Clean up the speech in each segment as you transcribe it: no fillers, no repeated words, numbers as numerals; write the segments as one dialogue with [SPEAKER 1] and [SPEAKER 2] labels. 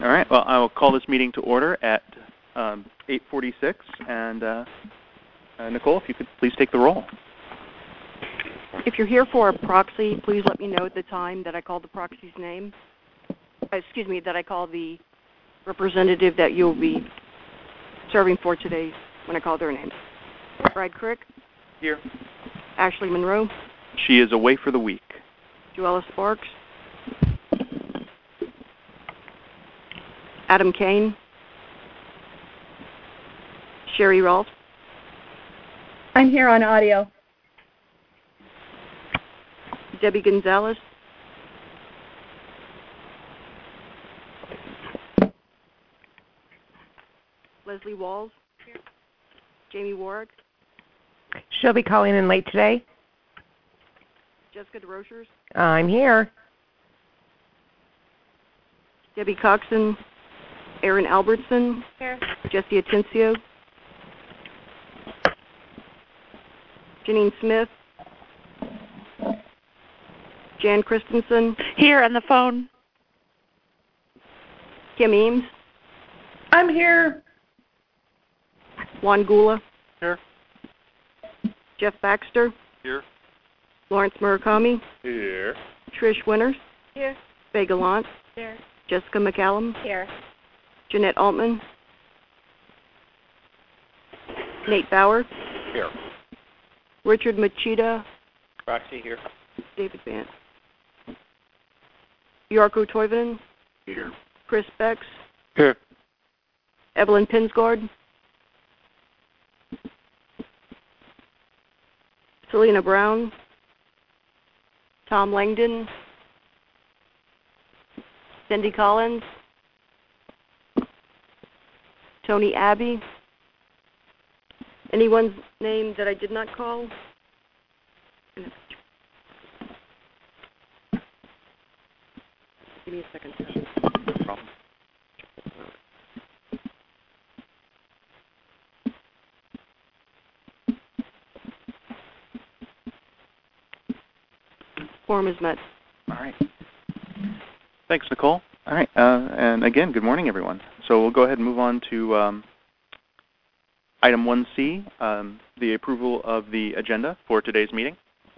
[SPEAKER 1] All right. Well, I will call this meeting to order at 8:46. And Nicole, if you could please take the roll.
[SPEAKER 2] If you're here for a proxy, please let me know at the time that I call the proxy's name. That I call the representative that you'll be serving for today when I call their name. Brad Crick.
[SPEAKER 1] Here.
[SPEAKER 2] Ashley Monroe.
[SPEAKER 1] She is away for the week.
[SPEAKER 2] Joella Sparks. Adam Kane. Sherry Rolfe.
[SPEAKER 3] I'm here on audio.
[SPEAKER 2] Debbie Gonzalez. Leslie Walls. Here. Jamie Warwick.
[SPEAKER 4] She'll be calling in late today.
[SPEAKER 2] Jessica DeRochers.
[SPEAKER 4] I'm here.
[SPEAKER 2] Debbie Coxon. Erin Albertson.
[SPEAKER 3] Here.
[SPEAKER 2] Jesse Atencio. Janine Smith. Jan Christensen.
[SPEAKER 5] Here on the phone.
[SPEAKER 2] Kim Eames.
[SPEAKER 3] I'm here.
[SPEAKER 2] Juan Gula.
[SPEAKER 1] Here.
[SPEAKER 2] Jeff Baxter.
[SPEAKER 1] Here.
[SPEAKER 2] Lawrence Murakami.
[SPEAKER 1] Here.
[SPEAKER 2] Trish Winters.
[SPEAKER 3] Here.
[SPEAKER 2] Faye Gallant.
[SPEAKER 3] Here.
[SPEAKER 2] Jessica McCallum.
[SPEAKER 3] Here.
[SPEAKER 2] Jeanette Altman. Nate Bauer.
[SPEAKER 1] Here.
[SPEAKER 2] Richard Machida.
[SPEAKER 1] Proxy here.
[SPEAKER 2] David Vance. Yarko Toivonen.
[SPEAKER 1] Here.
[SPEAKER 2] Chris Becks.
[SPEAKER 1] Here.
[SPEAKER 2] Evelyn Pinsgard. Selena Brown. Tom Langdon. Cindy Collins. Tony Abbey. Anyone's name that I did not call? Give me a second.
[SPEAKER 1] No problem.
[SPEAKER 2] Quorum is met.
[SPEAKER 1] All right. Thanks, Nicole. All right. And again, good morning, everyone. So we'll go ahead and move on to item 1C, the approval of the agenda for today's meeting.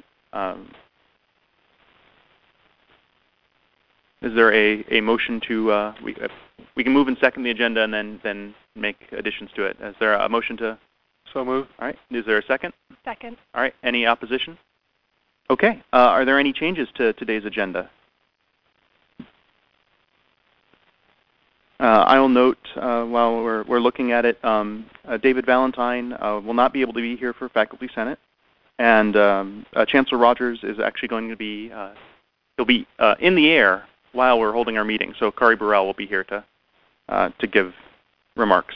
[SPEAKER 1] Is there a motion to, we can move and second the agenda and then make additions to it. Is there a motion to? So move. All right. Is there a second?
[SPEAKER 3] Second.
[SPEAKER 1] All right. Any opposition? Okay. Are there any changes to today's agenda? I'll note while we're looking at it, David Valentine will not be able to be here for Faculty Senate, and Chancellor Rogers is actually going to be he'll be in the air while we're holding our meeting. So Kari Burrell will be here to give remarks.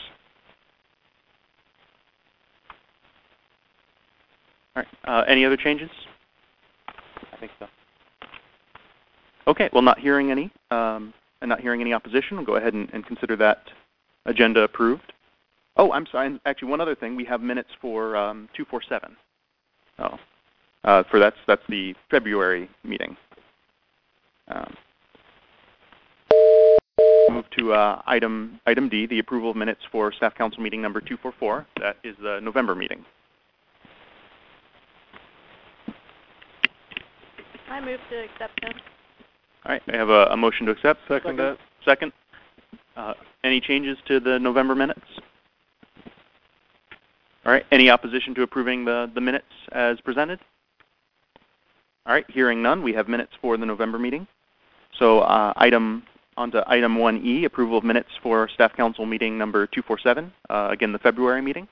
[SPEAKER 1] All right. Any other changes? I think so. Okay. Well, not hearing any. And not hearing any opposition, we'll go ahead and consider that agenda approved. Oh, I'm sorry. Actually, one other thing. We have minutes for 247. Oh, that's the February meeting. Move to item D, the approval of minutes for Staff Council meeting number 244. That is the November meeting.
[SPEAKER 3] I move to accept them.
[SPEAKER 1] All right, I have a motion to accept. Second. Any changes to the November minutes? All right, any opposition to approving the minutes as presented? All right, hearing none, we have minutes for the November meeting. So on to item 1E, approval of minutes for Staff Council meeting number 247, again the February meeting.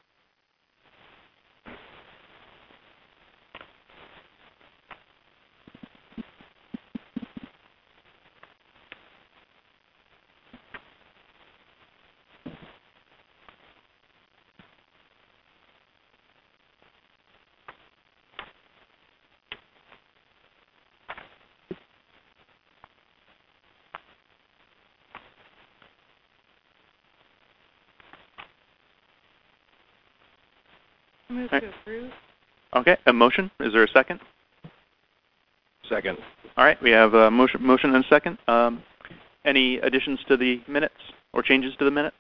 [SPEAKER 3] Move to approve.
[SPEAKER 1] Okay, a motion. Is there a second?
[SPEAKER 6] Second.
[SPEAKER 1] All right, we have a motion and a second. Any additions to the minutes or changes to the minutes?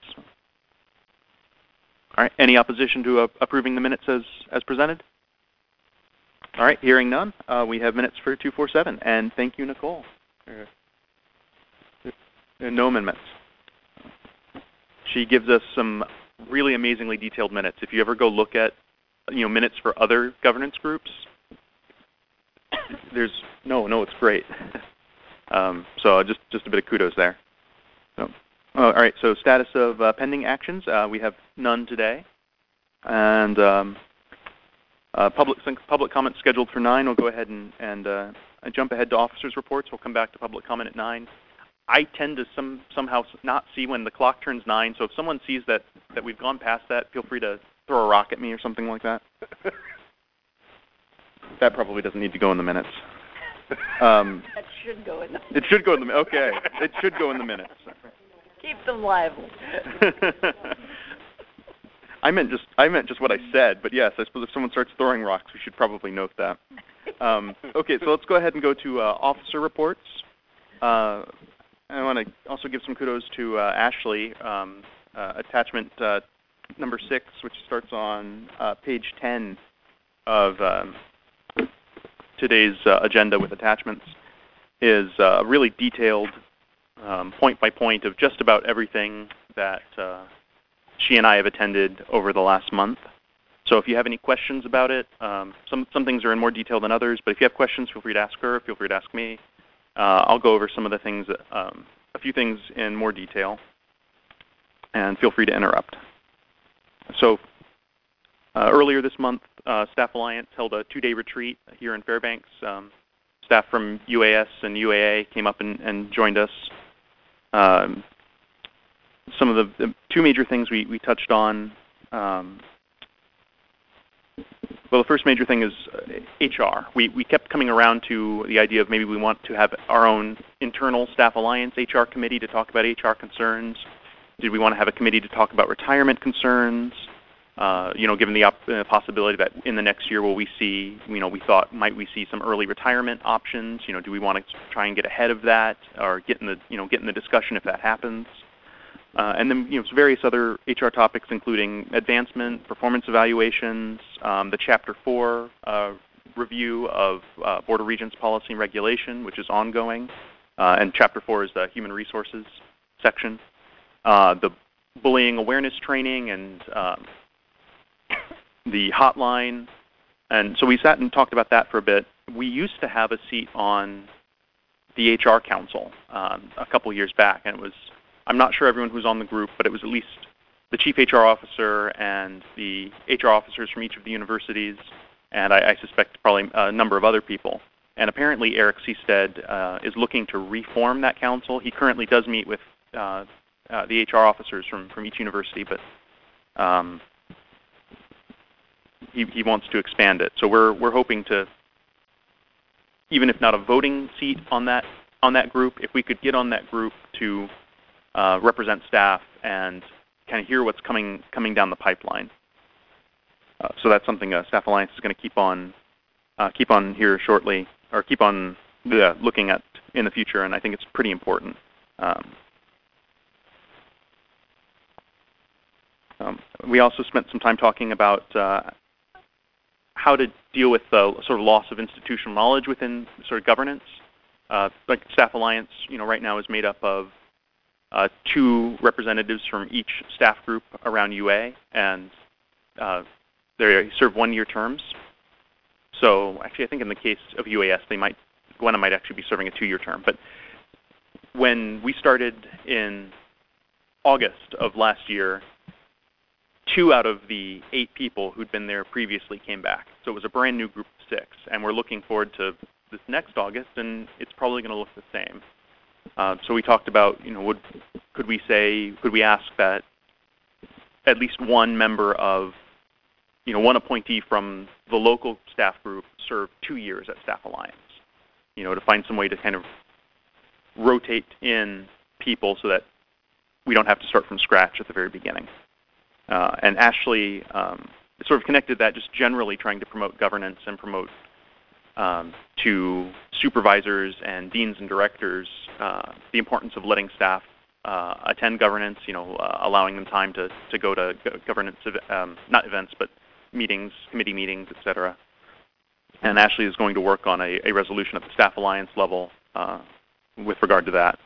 [SPEAKER 1] All right. Any opposition to approving the minutes as presented? All right. Hearing none, we have minutes for 247. And thank you, Nicole. No amendments. She gives us some really amazingly detailed minutes. If you ever go look at minutes for other governance groups, it's great. So just a bit of kudos there. So, all right. So status of pending actions, we have none today, and public comment scheduled for 9. We'll go ahead and jump ahead to officers' reports. We'll come back to public comment at 9. I tend to somehow not see when the clock turns 9. So if someone sees that we've gone past that, feel free to throw a rock at me or something like that. That probably doesn't need to go in the minutes.
[SPEAKER 3] That should go in the minutes.
[SPEAKER 1] It should go in the minutes. Okay. It should go in the minutes.
[SPEAKER 3] Keep them lively.
[SPEAKER 1] I meant just what I said, but yes, I suppose if someone starts throwing rocks, we should probably note that. Okay, so let's go ahead and go to officer reports. I want to also give some kudos to Ashley, attachment number 6, which starts on page 10 of today's agenda with attachments, is a really detailed point by point of just about everything that she and I have attended over the last month. So if you have any questions about it, some things are in more detail than others, but if you have questions, feel free to ask her, feel free to ask me. I'll go over some of the things, a few things in more detail, and feel free to interrupt. So earlier this month, Staff Alliance held a 2-day retreat here in Fairbanks. Staff from UAS and UAA came up and joined us. Some of the 2 major things we touched on. Well, the first major thing is HR. We kept coming around to the idea of maybe we want to have our own internal Staff Alliance HR committee to talk about HR concerns. Did we want to have a committee to talk about retirement concerns? Given the possibility that in the next year will we see, we thought might we see some early retirement options? Do we want to try and get ahead of that, or get in the discussion if that happens? And then various other HR topics, including advancement, performance evaluations, the Chapter 4 review of Board of Regents policy and regulation, which is ongoing, and Chapter 4 is the human resources section. The bullying awareness training and the hotline. And so we sat and talked about that for a bit. We used to have a seat on the HR Council a couple years back, and it was, I'm not sure everyone who's on the group, but it was at least the chief HR officer and the HR officers from each of the universities, and I suspect probably a number of other people. And apparently Eric Seestead is looking to reform that council. He currently does meet with the HR officers from each university, but he wants to expand it. So we're hoping to, even if not a voting seat on that group, if we could get on that group to represent staff and kind of hear what's coming down the pipeline. So that's something Staff Alliance is going to keep on here shortly, or keep on looking at in the future, and I think it's pretty important. We also spent some time talking about how to deal with the sort of loss of institutional knowledge within sort of governance. Like Staff Alliance, right now is made up of 2 representatives from each staff group around UA, and they serve 1-year terms. So actually, I think in the case of UAS, Gwenna might actually be serving a 2-year term. But when we started in August of last year, 2 out of the 8 people who'd been there previously came back. So it was a brand new group of 6, and we're looking forward to this next August, and it's probably going to look the same. So we talked about, could we ask that at least one member of, one appointee from the local staff group serve 2 years at Staff Alliance, to find some way to kind of rotate in people so that we don't have to start from scratch at the very beginning. And Ashley sort of connected that just generally trying to promote governance and promote to supervisors and deans and directors the importance of letting staff attend governance, allowing them time to go to governance, not events, but meetings, committee meetings, etc. And Ashley is going to work on a resolution at the Staff Alliance level with regard to that.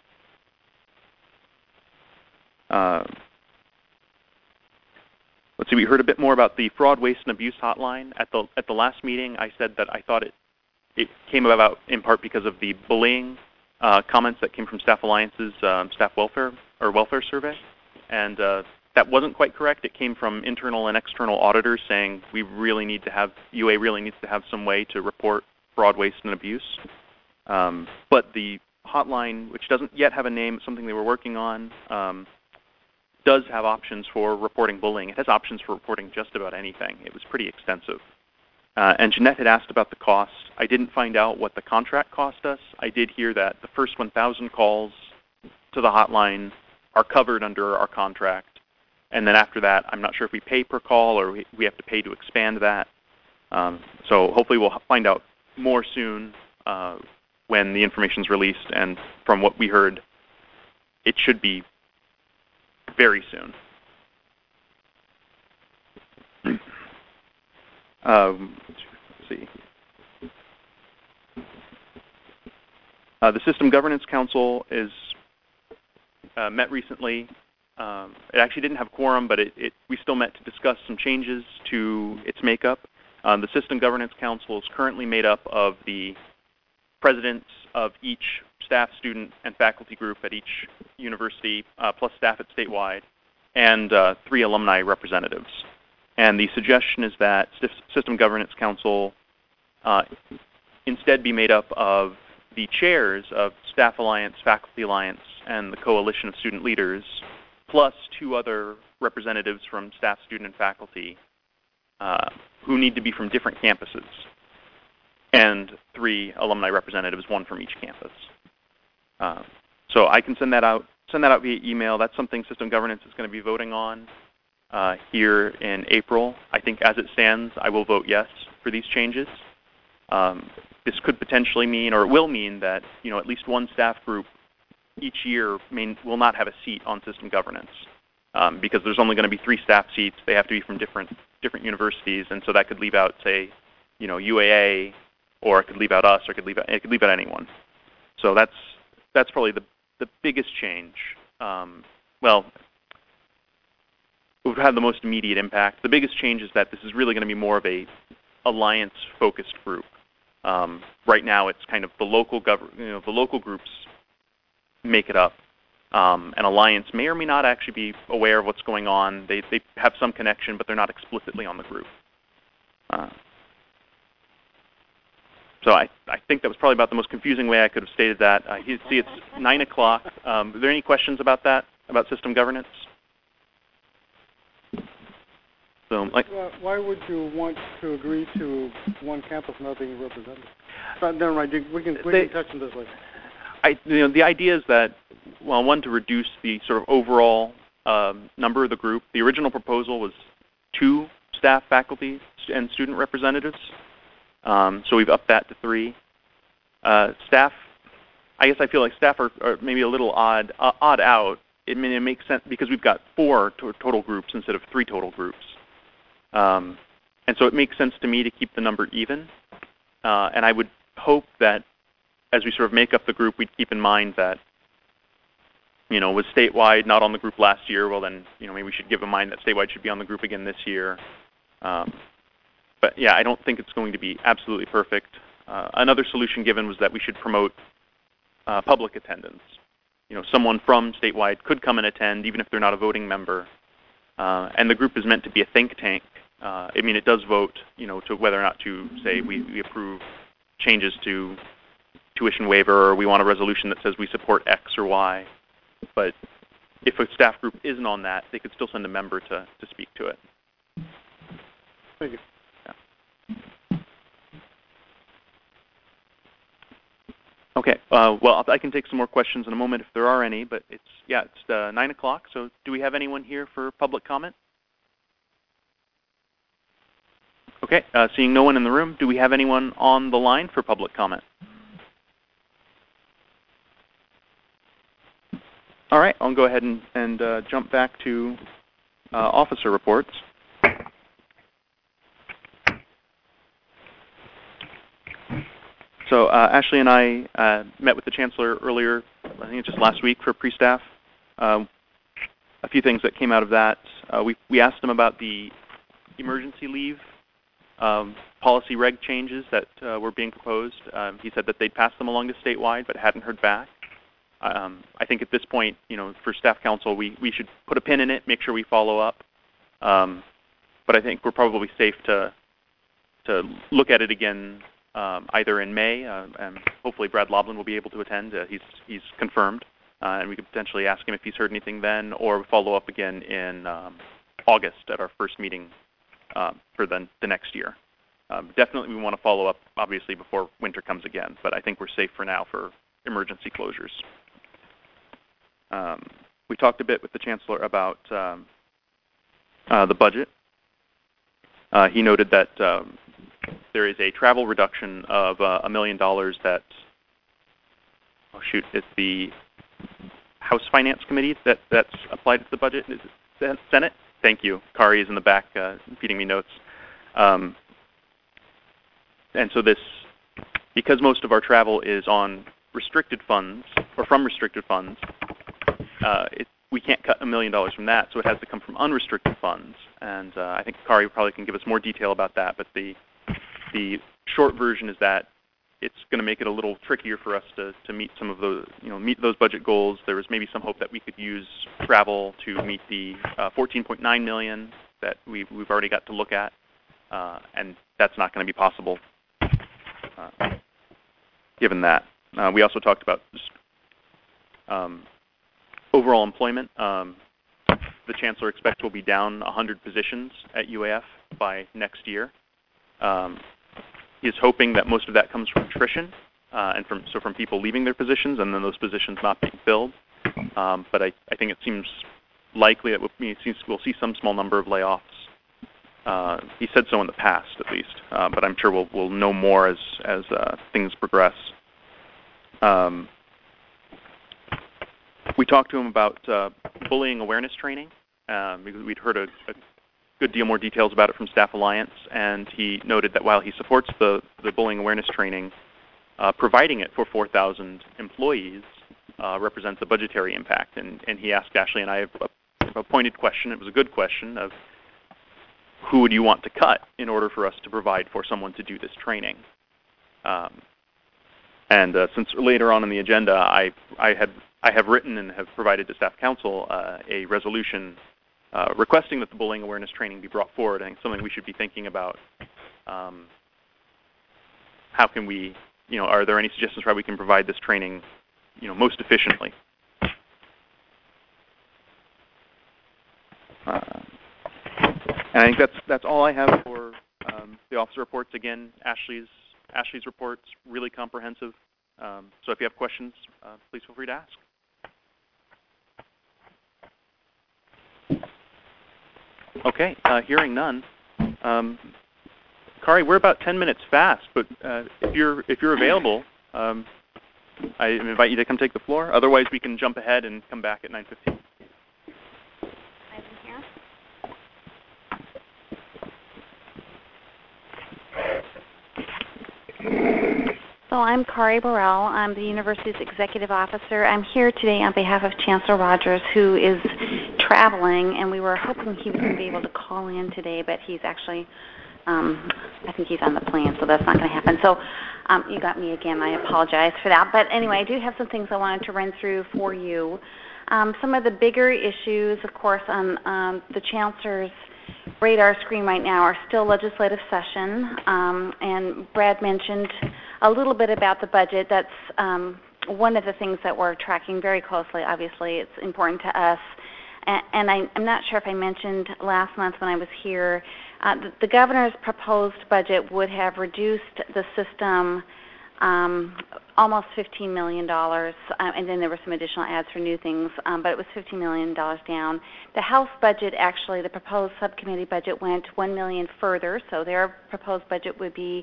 [SPEAKER 1] Let's see, we heard a bit more about the Fraud, Waste, and Abuse Hotline. At the last meeting, I said that I thought it came about in part because of the bullying comments that came from Staff Alliance's staff welfare survey. And that wasn't quite correct. It came from internal and external auditors saying we really need to have, UA really needs to have some way to report fraud, waste, and abuse. But the hotline, which doesn't yet have a name, it's something they were working on, does have options for reporting bullying. It has options for reporting just about anything. It was pretty extensive. And Jeanette had asked about the costs. I didn't find out what the contract cost us. I did hear that the first 1,000 calls to the hotline are covered under our contract. And then after that, I'm not sure if we pay per call or we have to pay to expand that. So hopefully we'll find out more soon when the information is released. And from what we heard, it should be very soon. Let's see. The System Governance Council is met recently. It actually didn't have quorum, but we still met to discuss some changes to its makeup. The System Governance Council is currently made up of the presidents of each staff, student, and faculty group at each university, plus staff at statewide, and 3 alumni representatives. And the suggestion is that System Governance Council instead be made up of the chairs of Staff Alliance, Faculty Alliance, and the Coalition of Student Leaders, plus 2 other representatives from staff, student, and faculty who need to be from different campuses, and 3 alumni representatives, 1 from each campus. So I can send that out via email. That's something System Governance is going to be voting on here in April. I think as it stands, I will vote yes for these changes. This could potentially mean, or it will mean, that at least 1 staff group each year will not have a seat on System Governance because there's only going to be 3 staff seats. They have to be from different universities, and so that could leave out, say, UAA, or it could leave out us, or it could leave out anyone. So that's probably the biggest change. Well, it would have the most immediate impact. The biggest change is that this is really going to be more of a alliance-focused group. Right now, it's kind of the local the local groups make it up. An alliance may or may not actually be aware of what's going on. They have some connection, but they're not explicitly on the group. So I think that was probably about the most confusing way I could have stated that. You see, it's 9 o'clock. Are there any questions about that, about System Governance? So,
[SPEAKER 5] why would you want to agree to 1 campus not being represented? Never mind. We can touch on this later.
[SPEAKER 1] The idea is that, well, 1, to reduce the sort of overall number of the group. The original proposal was 2 staff, faculty, and student representatives. So we've upped that to 3. Staff, I guess I feel like staff are maybe a little odd out. It makes sense because we've got 4 total groups instead of 3 total groups. And so it makes sense to me to keep the number even. And I would hope that as we sort of make up the group, we'd keep in mind that, was statewide not on the group last year, well then, maybe we should give in mind that statewide should be on the group again this year. But yeah, I don't think it's going to be absolutely perfect. Another solution given was that we should promote public attendance. Someone from statewide could come and attend even if they're not a voting member. And the group is meant to be a think tank. It does vote, to whether or not to say we approve changes to tuition waiver, or we want a resolution that says we support X or Y. But if a staff group isn't on that, they could still send a member to speak to it.
[SPEAKER 5] Thank you.
[SPEAKER 1] Okay. Well, I can take some more questions in a moment if there are any, but it's 9 o'clock. So do we have anyone here for public comment? Okay. Okay, seeing no one in the room, do we have anyone on the line for public comment? All right, I'll go ahead and jump back to officer reports. So Ashley and I met with the Chancellor earlier, I think it's just last week, for pre-staff. A few things that came out of that. We asked him about the emergency leave policy reg changes that were being proposed. He said that they'd passed them along to statewide but hadn't heard back. I think at this point, for staff council, we should put a pin in it, make sure we follow up. But I think we're probably safe to look at it again either in May, and hopefully Brad Loblin will be able to attend. He's confirmed, and we could potentially ask him if he's heard anything then, or follow up again in August at our first meeting for the next year. Definitely we want to follow up, obviously, before winter comes again, but I think we're safe for now for emergency closures. We talked a bit with the Chancellor about the budget. He noted that there is a travel reduction of $1 million that, it's the House Finance Committee that's applied to the budget. Is it Senate? Thank you. Kari is in the back feeding me notes. And so this, because most of our travel is on restricted funds, or from restricted funds, we can't cut $1 million from that, so it has to come from unrestricted funds. And I think Kari probably can give us more detail about that, but the short version is that it's going to make it a little trickier for us to meet some of those, meet those budget goals. There was maybe some hope that we could use travel to meet the $14.9 million that we've already got to look at, and that's not going to be possible given that. We also talked about just, overall employment. The Chancellor expects we'll be down 100 positions at UAF by next year. He's hoping that most of that comes from attrition, and from people leaving their positions and then those positions not being filled. But I think it seems likely that we'll see some small number of layoffs. He said so in the past, at least, but I'm sure we'll know more as things progress. We talked to him about bullying awareness training because we'd heard a good deal more details about it from Staff Alliance, and he noted that while he supports the bullying awareness training, providing it for 4,000 employees represents a budgetary impact. And he asked Ashley and I a pointed question. It was a good question of who would you want to cut in order for us to provide for someone to do this training. And since later on in the agenda, I have written and have provided to Staff Council a resolution requesting that the bullying awareness training be brought forward. I think something we should be thinking about. How can we, are there any suggestions for how we can provide this training, most efficiently? And I think that's all I have for the officer reports. Again, Ashley's report's really comprehensive. So if you have questions, please feel free to ask. Okay, hearing none. Kari, we're about 10 minutes fast, but if you're available, I invite you to come take the floor. Otherwise, we can jump ahead and come back at 9:15.
[SPEAKER 6] So I'm Kari Burrell. I'm the university's executive officer. I'm here today on behalf of Chancellor Rogers, who is traveling, and we were hoping he was going to be able to call in today, but he's actually, I think he's on the plane, so that's not going to happen. So you got me again. I apologize for that. But anyway, I do have some things I wanted to run through for you. Some of the bigger issues, of course, on the Chancellor's radar screen right now are still legislative session, and Brad mentioned a little bit about the budget. That's one of the things that we're tracking very closely. Obviously, it's important to us. And I'm not sure if I mentioned last month when I was here, the governor's proposed budget would have reduced the system almost $15 million, and then there were some additional ads for new things, but it was $15 million down. The House budget, actually, the proposed subcommittee budget went $1 million further, so their proposed budget would be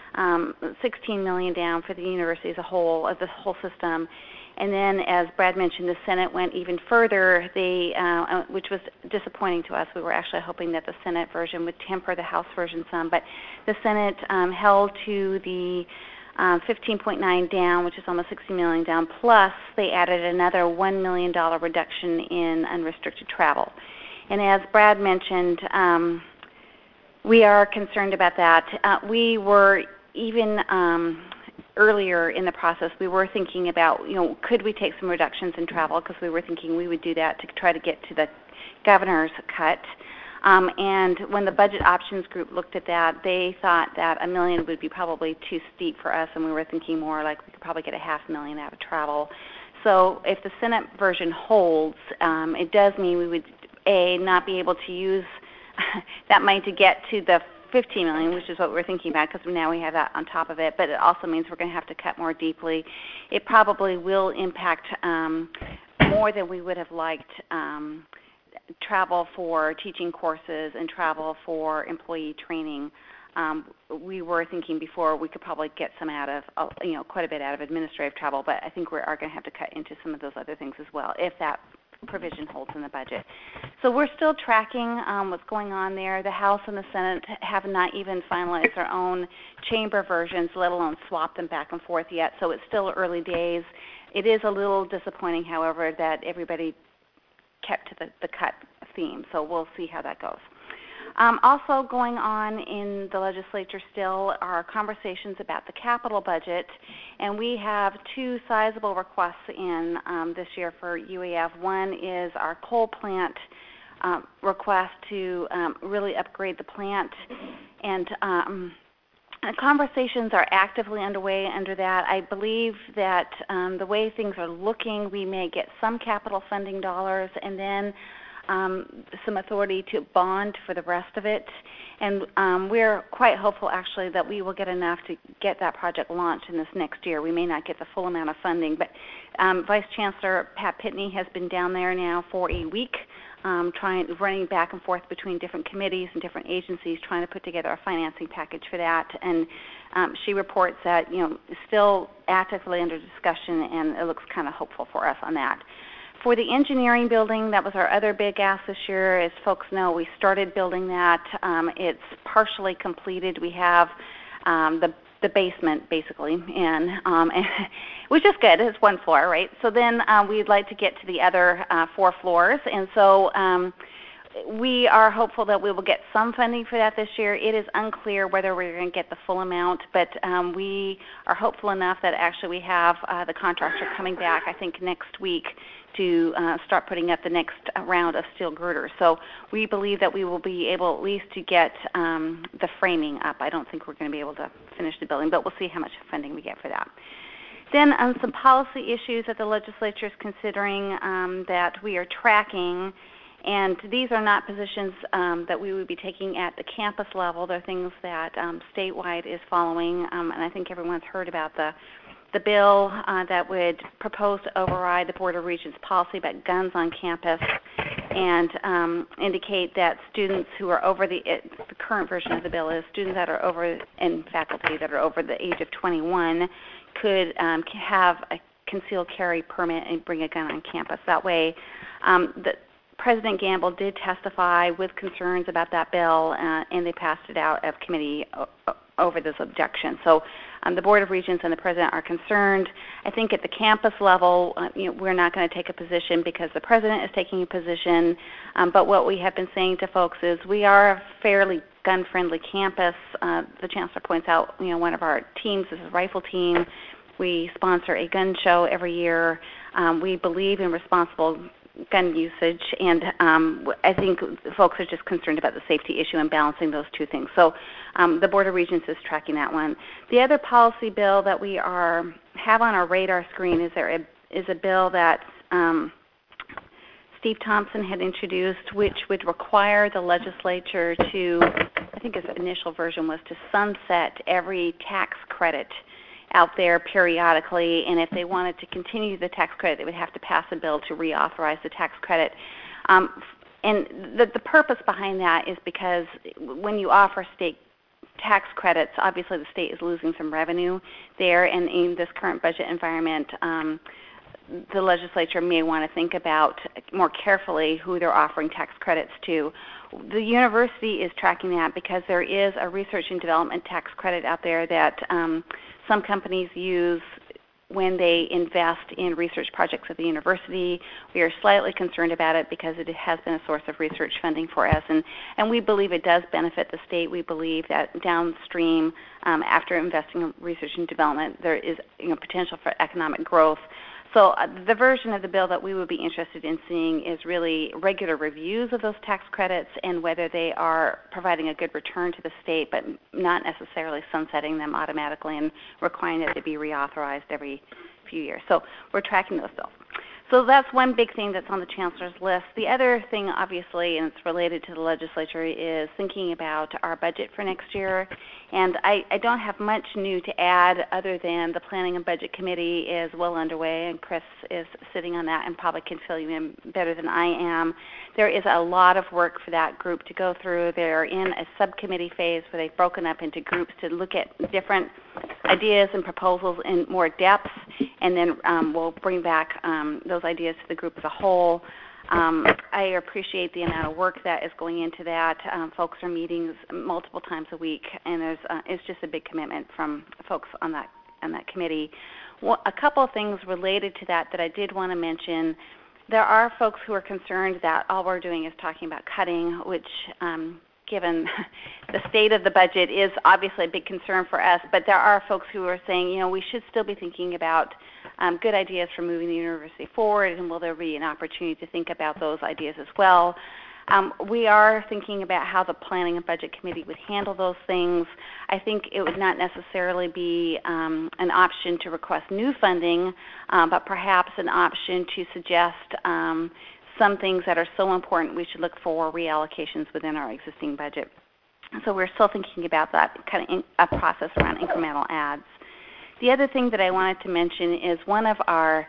[SPEAKER 6] $16 million down for the university as a whole, of the whole system. And then, as Brad mentioned, the Senate went even further, which was disappointing to us. We were actually hoping that the Senate version would temper the House version some, but the Senate held to the 15.9 down, which is almost $60 million down, plus they added another $1 million reduction in unrestricted travel. And as Brad mentioned, we are concerned about that. We were even earlier in the process, we were thinking about, could we take some reductions in travel, because we were thinking we would do that to try to get to the governor's cut. And when the budget options group looked at that, they thought that $1 million would be probably too steep for us, and we were thinking more like we could probably get $500,000 out of travel. So if the Senate version holds, it does mean we would, not be able to use that money to get to the $15 million, which is what we're thinking about, because now we have that on top of it, but it also means we're going to have to cut more deeply. It probably will impact more than we would have liked travel for teaching courses and travel for employee training. We were thinking before we could probably get some out of, quite a bit out of administrative travel, but I think we are going to have to cut into some of those other things as well if that provision holds in the budget. So we're still tracking what's going on there. The House and the Senate have not even finalized their own chamber versions, let alone swap them back and forth yet, so it's still early days. It is a little disappointing, however, that everybody kept to the cut theme, so we'll see how that goes. Also going on in the legislature still are conversations about the capital budget, and we have two sizable requests in this year for UAF. One is our coal plant request to really upgrade the plant, and conversations are actively underway under that. I believe that the way things are looking, we may get some capital funding dollars and then some authority to bond for the rest of it. And we're quite hopeful, actually, that we will get enough to get that project launched in this next year. We may not get the full amount of funding, but Vice Chancellor Pat Pitney has been down there now for a week, running back and forth between different committees and different agencies, trying to put together a financing package for that. And she reports that, it's still actively under discussion, and it looks kind of hopeful for us on that. For the engineering building, that was our other big ask this year. As folks know, we started building that. It's partially completed. We have the basement, basically, which is good. It's one floor, right? So then we'd like to get to the other 4 floors. And so we are hopeful that we will get some funding for that this year. It is unclear whether we're going to get the full amount, but we are hopeful enough that actually we have the contractor coming back, I think, next week to start putting up the next round of steel girders. So we believe that we will be able at least to get the framing up. I don't think we're going to be able to finish the building, but we'll see how much funding we get for that. Then some policy issues that the legislature is considering that we are tracking, and these are not positions that we would be taking at the campus level. They're things that statewide is following, and I think everyone's heard about the bill that would propose to override the Board of Regents policy about guns on campus and indicate that students who are over the current version of the bill is students that are over, and faculty that are over the age of 21 could have a concealed carry permit and bring a gun on campus. That way, President Gamble did testify with concerns about that bill, and they passed it out of committee over this objection. So the Board of Regents and the President are concerned. I think at the campus level, we're not going to take a position because the President is taking a position, but what we have been saying to folks is we are a fairly gun-friendly campus. The Chancellor points out, one of our teams is a rifle team. We sponsor a gun show every year. We believe in responsible gun usage, and I think folks are just concerned about the safety issue and balancing those two things. So the Board of Regents is tracking that one. The other policy bill that we have on our radar screen is a bill that Steve Thompson had introduced, which would require the legislature to, I think his initial version was to sunset every tax credit out there periodically, and if they wanted to continue the tax credit, they would have to pass a bill to reauthorize the tax credit. And the purpose behind that is because when you offer state tax credits, obviously the state is losing some revenue there, and in this current budget environment, the legislature may want to think about more carefully who they're offering tax credits to. The university is tracking that because there is a research and development tax credit out there that some companies use when they invest in research projects at the university. We are slightly concerned about it because it has been a source of research funding for us, and we believe it does benefit the state. We believe that downstream, after investing in research and development, there is potential for economic growth. So the version of the bill that we would be interested in seeing is really regular reviews of those tax credits and whether they are providing a good return to the state, but not necessarily sunsetting them automatically and requiring it to be reauthorized every few years. So we're tracking those bills. So that's one big thing that's on the chancellor's list. The other thing, obviously, and it's related to the legislature, is thinking about our budget for next year. And I don't have much new to add other than the Planning and Budget Committee is well underway, and Chris is sitting on that and probably can fill you in better than I am. There is a lot of work for that group to go through. They're in a subcommittee phase where they've broken up into groups to look at different ideas and proposals in more depth, and then we'll bring back those ideas to the group as a whole. I appreciate the amount of work that is going into that. Folks are meeting multiple times a week, and it's just a big commitment from folks on that committee. Well, a couple of things related to that I did want to mention. There are folks who are concerned that all we're doing is talking about cutting, which given the state of the budget is obviously a big concern for us, but there are folks who are saying, we should still be thinking about good ideas for moving the university forward, and will there be an opportunity to think about those ideas as well. We are thinking about how the Planning and Budget Committee would handle those things. I think it would not necessarily be an option to request new funding, but perhaps an option to suggest some things that are so important we should look for reallocations within our existing budget. So we're still thinking about that kind of a process around incremental adds. The other thing that I wanted to mention is one of our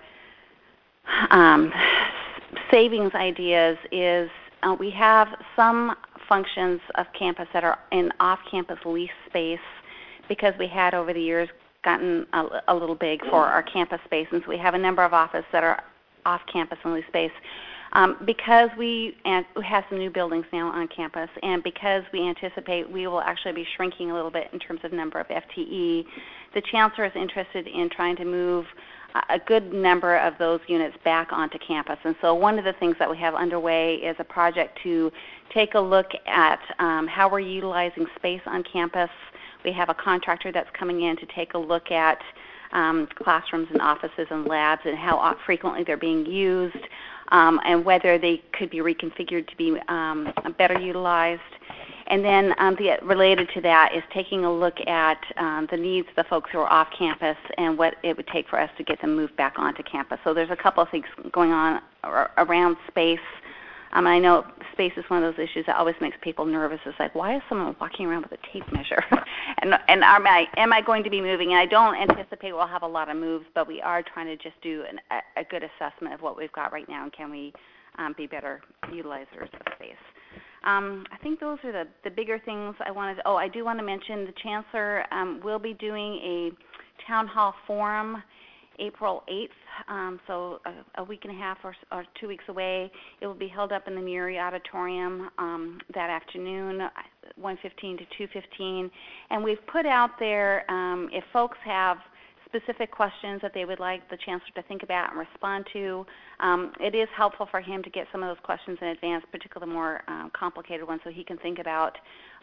[SPEAKER 6] savings ideas is we have some functions of campus that are in off-campus lease space because we had over the years gotten a little big for our campus space, and so we have a number of offices that are off-campus and lease space. Because we have some new buildings now on campus, and because we anticipate we will actually be shrinking a little bit in terms of number of FTE, the chancellor is interested in trying to move a good number of those units back onto campus. And so one of the things that we have underway is a project to take a look at how we're utilizing space on campus. We have a contractor that's coming in to take a look at classrooms and offices and labs and how frequently they're being used, and whether they could be reconfigured to be better utilized. And then related to that is taking a look at the needs of the folks who are off campus and what it would take for us to get them moved back onto campus. So there's a couple of things going on around space. I know space is one of those issues that always makes people nervous. It's like, why is someone walking around with a tape measure? and am I going to be moving? And I don't anticipate we'll have a lot of moves, but we are trying to just do a good assessment of what we've got right now, and can we be better utilizers of space. I think those are the bigger things I wanted. I do want to mention the chancellor will be doing a town hall forum April 8th, so a week and a half or 2 weeks away. It will be held up in the Muri Auditorium that afternoon, 1:15 to 2:15. And we've put out there, if folks have specific questions that they would like the chancellor to think about and respond to, it is helpful for him to get some of those questions in advance, particularly the more complicated ones, so he can think about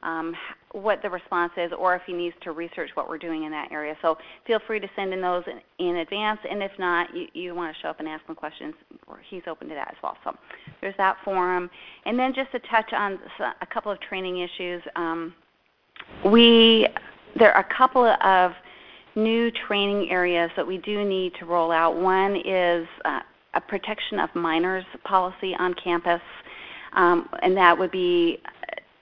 [SPEAKER 6] what the response is, or if he needs to research what we're doing in that area. So feel free to send in those in advance, and if not, you want to show up and ask him questions, he's open to that as well. So there's that forum. And then just to touch on a couple of training issues, there are a couple of new training areas that we do need to roll out. One is a protection of minors policy on campus, and that would be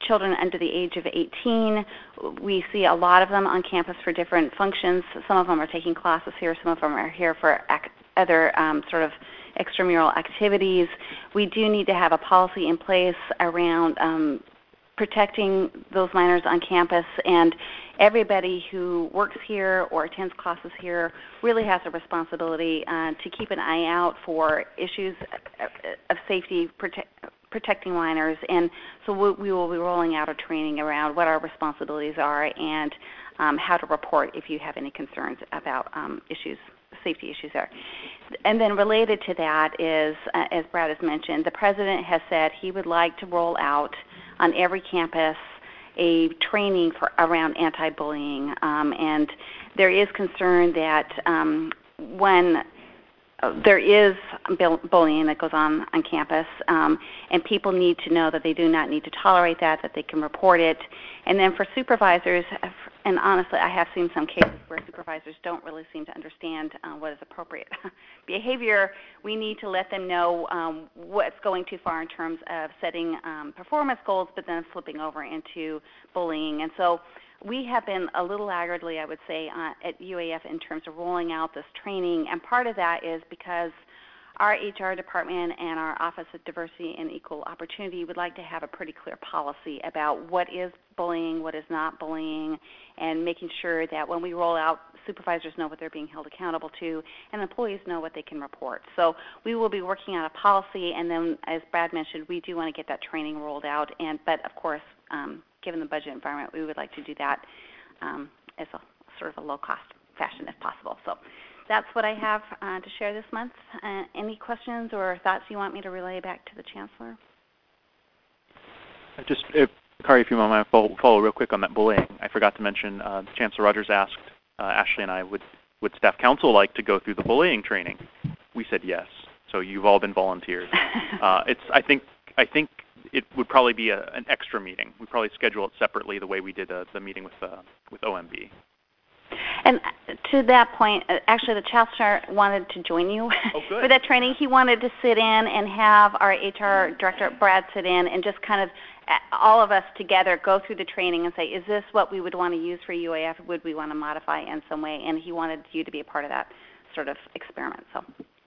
[SPEAKER 6] children under the age of 18. We see a lot of them on campus for different functions. Some of them are taking classes here. Some of them are here for other sort of extramural activities. We do need to have a policy in place around protecting those minors on campus, and everybody who works here or attends classes here really has a responsibility to keep an eye out for issues of safety, protecting minors. And so we will be rolling out a training around what our responsibilities are and how to report if you have any concerns about safety issues there. And then related to that is, as Brad has mentioned, the President has said he would like to roll out on every campus a training around anti-bullying. And there is concern that when there is bullying that goes on campus, and people need to know that they do not need to tolerate that they can report it. And then for supervisors, and honestly, I have seen some cases where supervisors don't really seem to understand what is appropriate behavior. We need to let them know what's going too far in terms of setting performance goals, but then flipping over into bullying. And so we have been a little laggardly, I would say, at UAF in terms of rolling out this training, and part of that is because our HR department and our Office of Diversity and Equal Opportunity would like to have a pretty clear policy about what is bullying, what is not bullying, and making sure that when we roll out, supervisors know what they're being held accountable to, and employees know what they can report. So we will be working on a policy, and then, as Brad mentioned, we do want to get that training rolled out. But of course, given the budget environment, we would like to do that as a sort of a low-cost fashion if possible. So that's what I have to share this month. Any questions or thoughts you want me to relay back to the Chancellor?
[SPEAKER 1] Just, Kari, if you want to follow real quick on that bullying. I forgot to mention Chancellor Rogers asked Ashley and I, would Staff Council like to go through the bullying training? We said yes. So you've all been volunteers. I think it would probably be an extra meeting. We'd probably schedule it separately the way we did the meeting with OMB.
[SPEAKER 6] And to that point, actually the Chancellor wanted to join you for that training. He wanted to sit in and have our HR Director, Brad, sit in and just kind of all of us together go through the training and say, is this what we would want to use for UAF? Would we want to modify in some way? And he wanted you to be a part of that sort of experiment. So,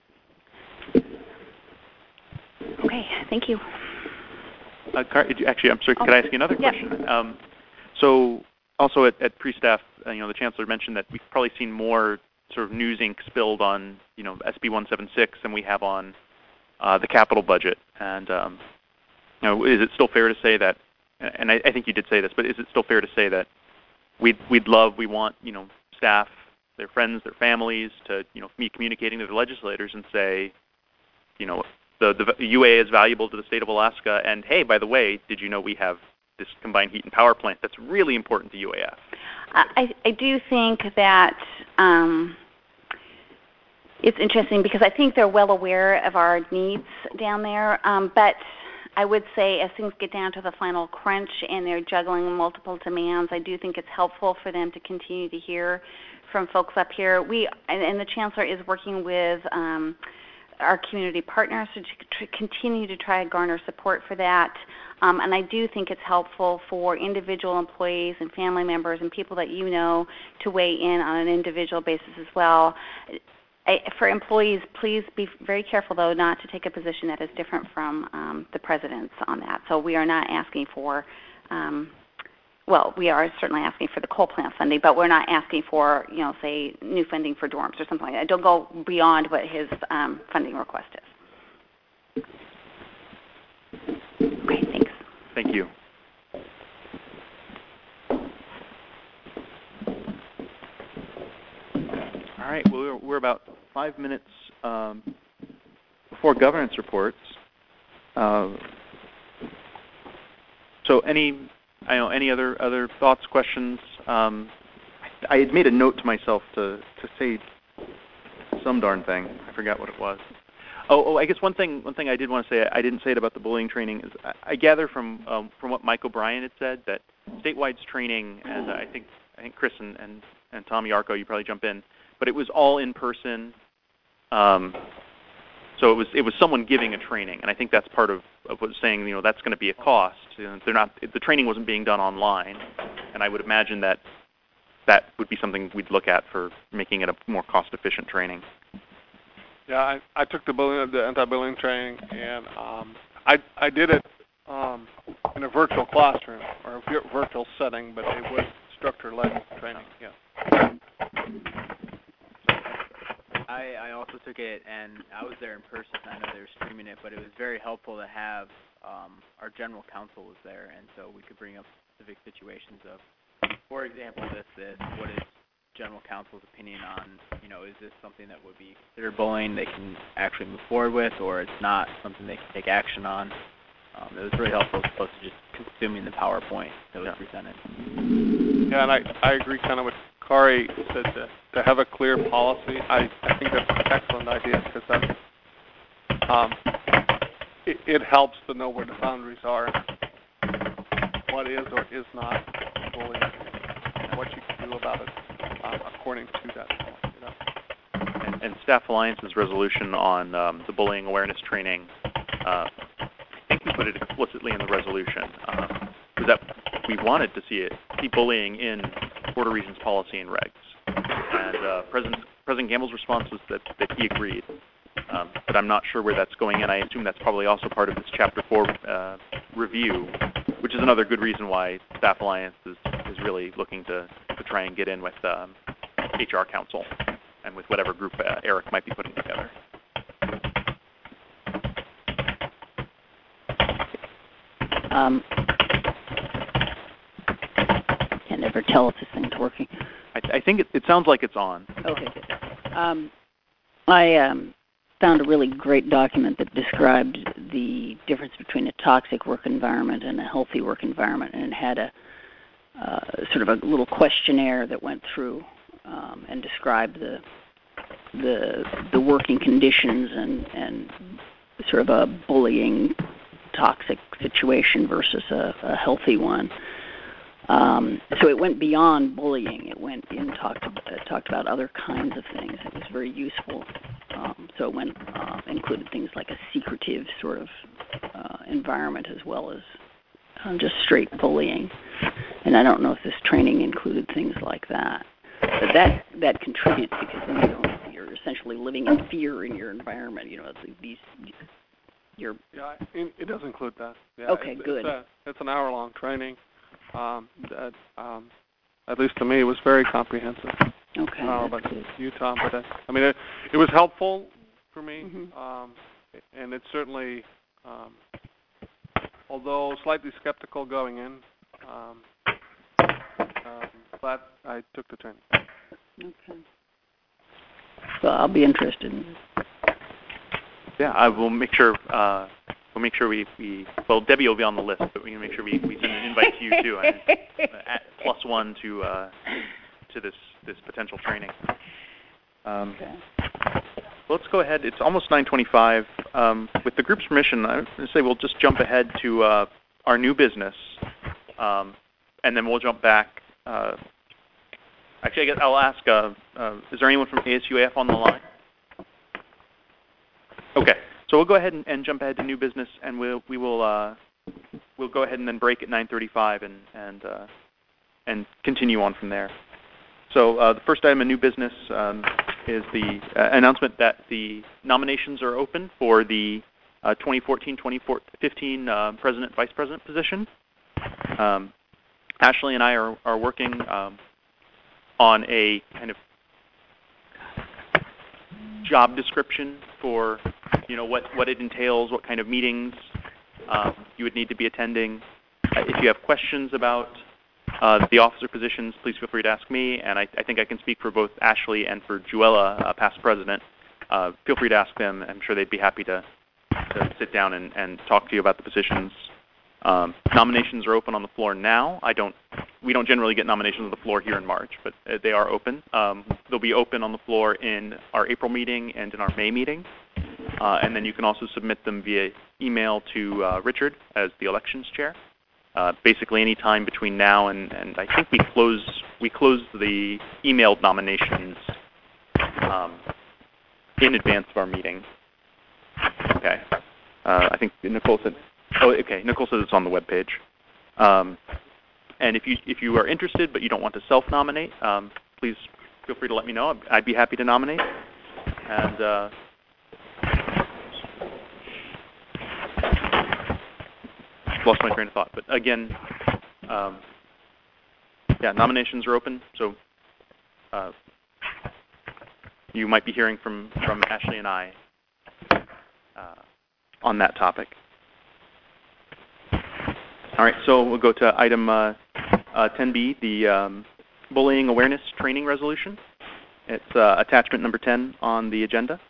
[SPEAKER 6] okay, thank you.
[SPEAKER 1] Actually, I'm sorry, could I ask you another question?
[SPEAKER 6] Yeah.
[SPEAKER 1] So also at pre-staff, the Chancellor mentioned that we've probably seen more sort of news ink spilled on, SB 176 than we have on the capital budget. And, is it still fair to say that, and I think you did say this, but is it still fair to say that we want, staff, their friends, their families to, be communicating to the legislators and say, the UA is valuable to the state of Alaska, and hey, by the way, did you know we have this combined heat and power plant that's really important to UAF?
[SPEAKER 6] I do think that it's interesting because I think they're well aware of our needs down there, but I would say as things get down to the final crunch and they're juggling multiple demands, I do think it's helpful for them to continue to hear from folks up here. And the Chancellor is working with our community partners to continue to try to garner support for that. And I do think it's helpful for individual employees and family members and people that to weigh in on an individual basis as well. For employees, please be very careful, though, not to take a position that is different from the President's on that. So we are not asking for, we are certainly asking for the coal plant funding, but we're not asking for, say, new funding for dorms or something like that. Don't go beyond what his funding request is. Okay, thanks.
[SPEAKER 1] Thank you. All right, well, we're about 5 minutes before governance reports. So any other thoughts, questions? I had made a note to myself to say some darn thing. I forgot what it was. I guess one thing I did want to say, I didn't say it about the bullying training, is I gather from what Mike O'Brien had said that statewide training, as I think Chris and Tom Yarko, you probably jump in, but it was all in person. So it was someone giving a training, and I think that's part of what's saying, that's going to be a cost. The training wasn't being done online, and I would imagine that would be something we'd look at for making it a more cost-efficient training.
[SPEAKER 7] Yeah, I took the anti-bullying training, and I did it in a virtual classroom or a virtual setting, but it was instructor-led training. Yeah.
[SPEAKER 8] I also took it, and I was there in person. I know they were streaming it, but it was very helpful to have our general counsel was there, and so we could bring up specific situations of, for example, this. What is general counsel's opinion on, is this something that would be considered bullying they can actually move forward with, or it's not something they can take action on? It was really helpful as opposed to just consuming the PowerPoint that was presented.
[SPEAKER 7] Yeah, and I agree kind of with Kari said to have a clear policy. I think that's an excellent idea because it helps to know where the boundaries are, what is or is not bullying, and what you can do about it according to that policy.
[SPEAKER 1] And Staff Alliance's resolution on the bullying awareness training, I think we put it explicitly in the resolution, was that we wanted to see bullying in Border Regions policy and regs. And President Gamble's response was that he agreed. But I'm not sure where that's going in. I assume that's probably also part of this Chapter 4 review, which is another good reason why Staff Alliance is really looking to try and get in with HR Council and with whatever group Eric might be putting together.
[SPEAKER 3] Can't never tell if this thing's working.
[SPEAKER 1] I think it sounds like it's on.
[SPEAKER 3] Okay, good. I found a really great document that described the difference between a toxic work environment and a healthy work environment, and it had a sort of a little questionnaire that went through and described the working conditions and sort of a bullying, toxic situation versus a healthy one. So it went beyond bullying. It went and talked about other kinds of things. It was very useful. So it went included things like a secretive sort of environment as well as just straight bullying. And I don't know if this training included things like that. But that contributes because you're essentially living in fear in your environment.
[SPEAKER 7] Yeah, it does include that. Yeah,
[SPEAKER 3] okay, good.
[SPEAKER 7] It's an hour-long training. That, at least to me, was very comprehensive.
[SPEAKER 3] Okay.
[SPEAKER 7] I don't know about you, Tom, but it was helpful for me, and it certainly, although slightly skeptical going in, glad I took the training.
[SPEAKER 3] Okay. So I'll be interested in this.
[SPEAKER 1] Yeah, I will make sure. We'll make sure well, Debbie will be on the list, but we can make sure we send an invite to you too, and at +1 to this potential training.
[SPEAKER 3] Okay.
[SPEAKER 1] Let's go ahead. It's almost 9:25. With the group's permission, I was going to say we'll just jump ahead to our new business, and then we'll jump back. Actually, I guess I'll ask, is there anyone from ASUAF on the line? Okay. So we'll go ahead and jump ahead to new business, and we'll go ahead and then break at 9:35 and continue on from there. So the first item of new business is the announcement that the nominations are open for the 2014-2015 President Vice President position. Ashley and I are working on a kind of job description for what it entails, what kind of meetings you would need to be attending. If you have questions about the officer positions, please feel free to ask me, and I think I can speak for both Ashley and for Juella, past president. Feel free to ask them. I'm sure they'd be happy to sit down and talk to you about the positions. Nominations are open on the floor now. We don't generally get nominations on the floor here in March, but they are open. They'll be open on the floor in our April meeting and in our May meeting. And then you can also submit them via email to Richard as the elections chair. Basically any time between now and I think we close the emailed nominations in advance of our meeting. Okay. I think Nicole said. Oh, okay. Nicole says it's on the webpage. And if you are interested but you don't want to self-nominate, please feel free to let me know. I'd be happy to nominate. And lost my train of thought. But again, yeah, nominations are open. So you might be hearing from Ashley and I on that topic. All right, so we'll go to item 10B, the bullying awareness training resolution. It's attachment number 10 on the agenda.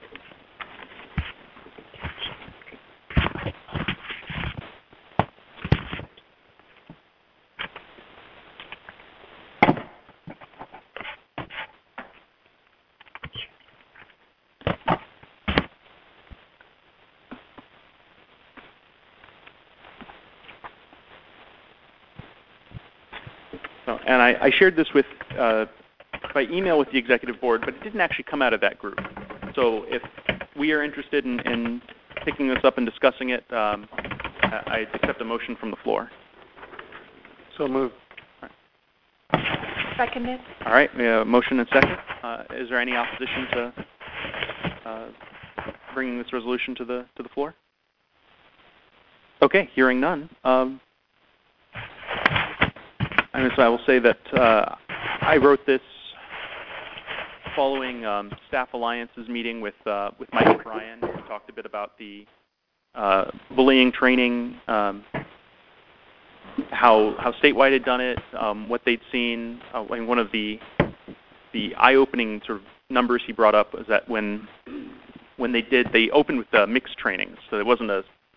[SPEAKER 1] And I shared this with by email with the executive board, but it didn't actually come out of that group. So if we are interested in picking this up and discussing it, I accept a motion from the floor.
[SPEAKER 7] So moved.
[SPEAKER 6] Seconded.
[SPEAKER 1] All right, we have a motion and second. Is there any opposition to bringing this resolution to the floor? Okay, hearing none. And so I will say that I wrote this following Staff Alliance's meeting with Mike O'Brien, who talked a bit about the bullying training, how statewide had done it, what they'd seen. And one of the eye-opening sort of numbers he brought up was that when they opened with mixed trainings, so it wasn't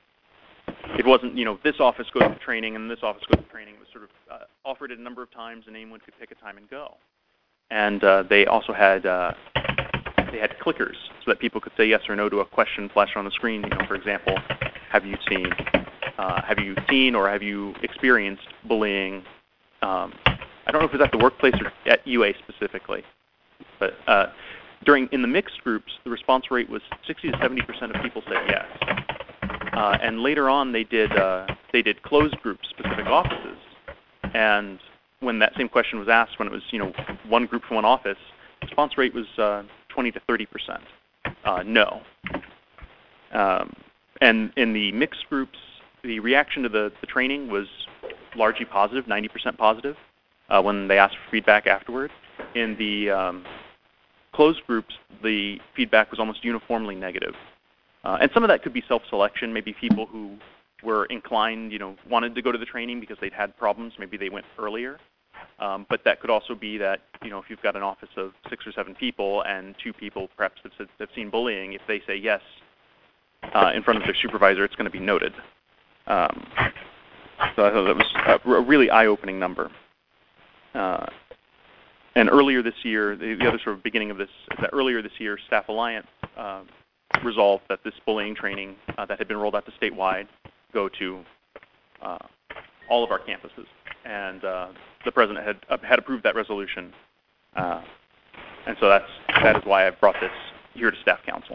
[SPEAKER 1] this office goes to training and this office goes to training. It was sort of offered it a number of times, and anyone could pick a time and go. And they also had clickers so that people could say yes or no to a question flashed on the screen. For example, have you seen or have you experienced bullying? I don't know if it was at the workplace or at UA specifically, but in the mixed groups, the response rate was 60 to 70% of people said yes. And later on, they did closed group specific offices, and when that same question was asked, when it was one group from one office, the response rate was 20 to 30% no. And in the mixed groups, the reaction to the training was largely positive, 90% positive, when they asked for feedback afterward. In the closed groups, the feedback was almost uniformly negative. And some of that could be self-selection. Maybe people who were inclined, wanted to go to the training because they'd had problems. Maybe they went earlier. But that could also be that, if you've got an office of 6 or 7 people and 2 people perhaps have seen bullying, if they say yes in front of their supervisor, it's going to be noted. So I thought that was a really eye-opening number. And earlier this year, the other sort of beginning of this is that earlier this year, Staff Alliance resolved that this bullying training that had been rolled out to statewide go to all of our campuses. And the president had approved that resolution. And so that is why I've brought this here to Staff Council.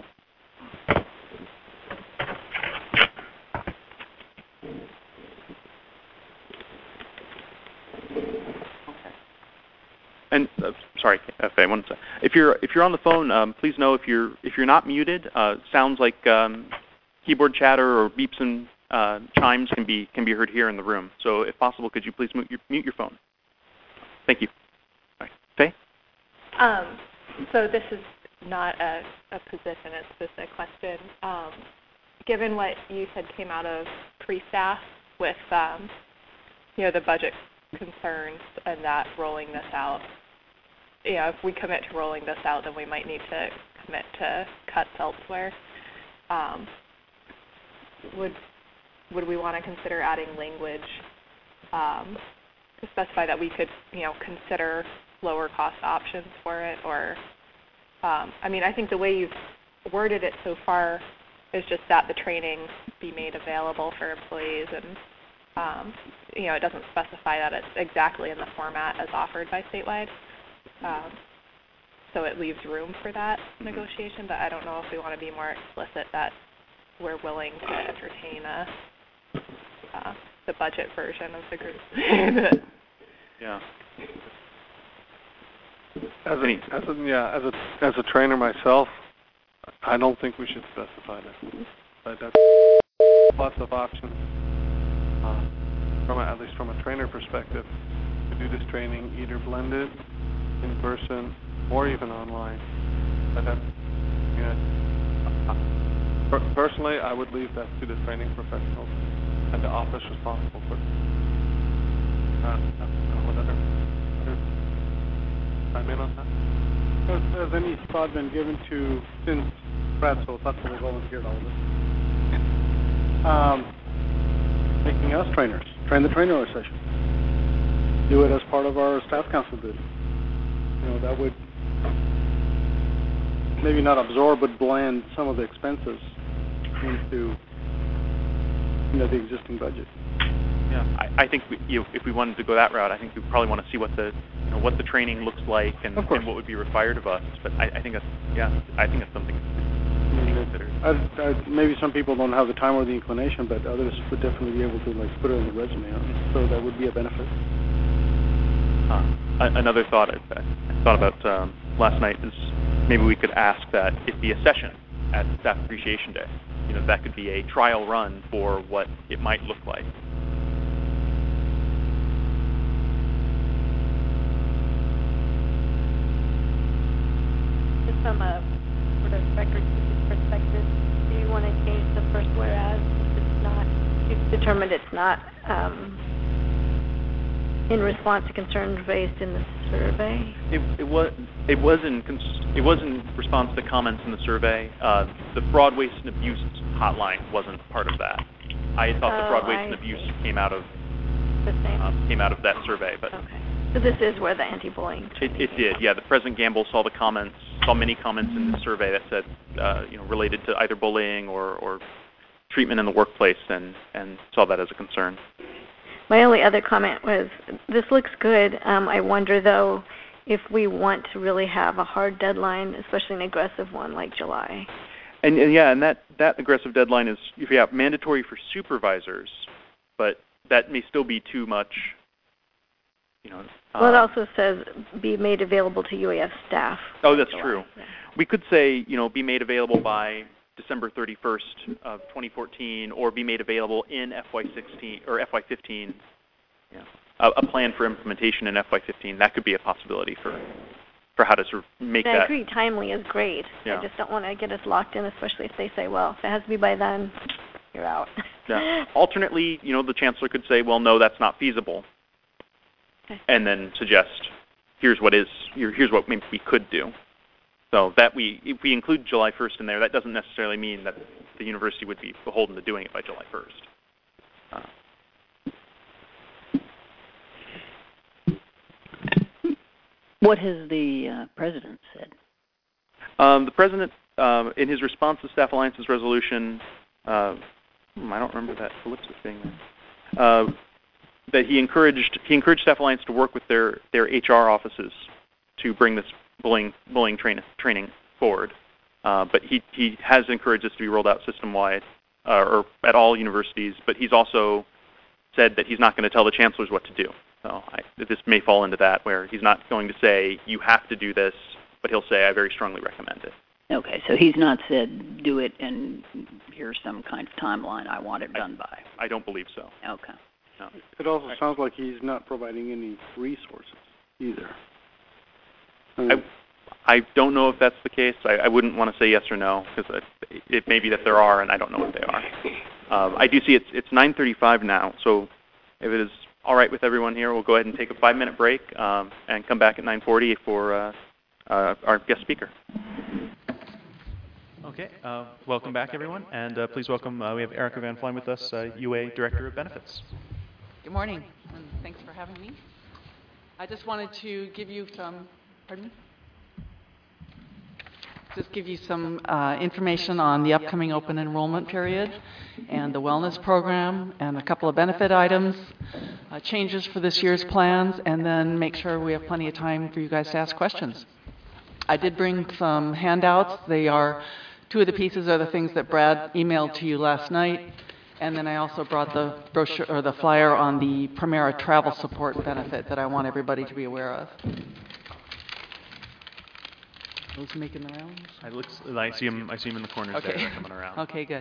[SPEAKER 1] And sorry, Faye, one second. If you're on the phone, please know if you're not muted. Sounds like keyboard chatter or beeps and chimes can be heard here in the room. So if possible, could you please mute your phone? Thank you. All right. Faye?
[SPEAKER 9] So this is not a position; it's just a question. Given what you said came out of pre-staff with the budget concerns and that rolling this out, if we commit to rolling this out, then we might need to commit to cuts elsewhere. Would we want to consider adding language to specify that we could, consider lower cost options for it? Or, I think the way you've worded it so far is just that the training be made available for employees, and it doesn't specify that it's exactly in the format as offered by statewide. So it leaves room for that negotiation, but I don't know if we want to be more explicit that we're willing to entertain the budget version of the group.
[SPEAKER 1] Yeah.
[SPEAKER 7] As a trainer myself, I don't think we should specify that. But that's lots of options. At least from a trainer perspective, to do this training either blended, in person, or even online. But personally, I would leave that to the training professionals and the office responsible for it. What other chime in on that?
[SPEAKER 5] Has any thought been given to, since Brad so thoughtfully volunteered all of this, making us trainers, train the trainer session, do it as part of our staff council duty? That would maybe not absorb, but blend some of the expenses into the existing budget.
[SPEAKER 1] Yeah, I think if we wanted to go that route, I think we probably want to see what the training looks like and what would be required of us. But I think that's something to consider.
[SPEAKER 5] Maybe some people don't have the time or the inclination, but others would definitely be able to put it on the resume. So that would be a benefit.
[SPEAKER 1] Another thought I thought about last night is maybe we could ask that it be a session at Staff Appreciation Day. That could be a trial run for what it might look like.
[SPEAKER 10] Just from a sort of record perspective, do you want to change the first whereas if it's not, you've determined it's not in response to concerns raised in the survey?
[SPEAKER 1] It was in response to comments in the survey. The fraud, waste, and abuse hotline wasn't part of that. I thought the fraud, waste, and abuse came out of that survey, but
[SPEAKER 10] okay. So this is where the anti-bullying.
[SPEAKER 1] It did, yeah. The President Gamble saw many comments in the survey that said, related to either bullying or treatment in the workplace, and saw that as a concern.
[SPEAKER 10] My only other comment was, this looks good. I wonder, though, if we want to really have a hard deadline, especially an aggressive one like July.
[SPEAKER 1] And that aggressive deadline is mandatory for supervisors, but that may still be too much.
[SPEAKER 10] Well, it also says be made available to UAF staff.
[SPEAKER 1] Oh, that's true. Yeah. We could say, be made available by December 31st of 2014, or be made available in FY16 or FY15. Yeah. A plan for implementation in FY15, that could be a possibility for how to sort of make that.
[SPEAKER 10] I agree, timely is great.
[SPEAKER 1] Yeah.
[SPEAKER 10] I just don't want to get us locked in, especially if they say, well, if it has to be by then, you're out.
[SPEAKER 1] Yeah. Alternately, the chancellor could say, well, no, that's not feasible. Okay. And then suggest, here's what maybe we could do. So that if we include July 1st in there, that doesn't necessarily mean that the university would be beholden to doing it by July 1st.
[SPEAKER 3] What has the president said?
[SPEAKER 1] The president, in his response to Staff Alliance's resolution, I don't remember that ellipsis being there, that he encouraged Staff Alliance to work with their HR offices to bring this bullying training forward. But he has encouraged this to be rolled out system-wide or at all universities. But he's also said that he's not going to tell the chancellors what to do. So this may fall into that, where he's not going to say, you have to do this, but he'll say, I very strongly recommend it.
[SPEAKER 3] Okay, so he's not said, do it, and here's some kind of timeline I want it done by.
[SPEAKER 1] I don't believe so.
[SPEAKER 3] Okay.
[SPEAKER 1] No.
[SPEAKER 5] It also sounds like he's not providing any resources either.
[SPEAKER 1] I don't know if that's the case. I wouldn't want to say yes or no, because it may be that there are, and I don't know what they are. I do see it's 9:35 now, so if it is all right with everyone here, we'll go ahead and take a 5-minute break and come back at 9:40 for our guest speaker. Okay, welcome back, everyone, and please welcome, we have Erica Van Flein with us, UA Director of Benefits.
[SPEAKER 11] Good morning, and thanks for having me. I just wanted to give you some, information on the upcoming open enrollment period and the wellness program and a couple of benefit items, changes for this year's plans, and then make sure we have plenty of time for you guys to ask questions. I did bring some handouts. They are Two of the pieces are the things that Brad emailed to you last night, and then I also brought the brochure or the flyer on the Primera travel support benefit that I want everybody to be aware of. Those making the rounds?
[SPEAKER 1] I see them in the corners there. They're coming around.
[SPEAKER 11] Okay, good.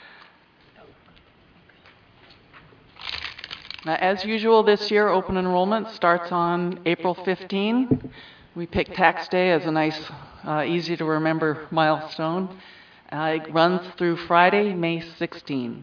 [SPEAKER 11] Now, as usual this year, open enrollment starts on April 15. We picked tax day as a nice, easy to remember milestone. It runs through Friday, May 16.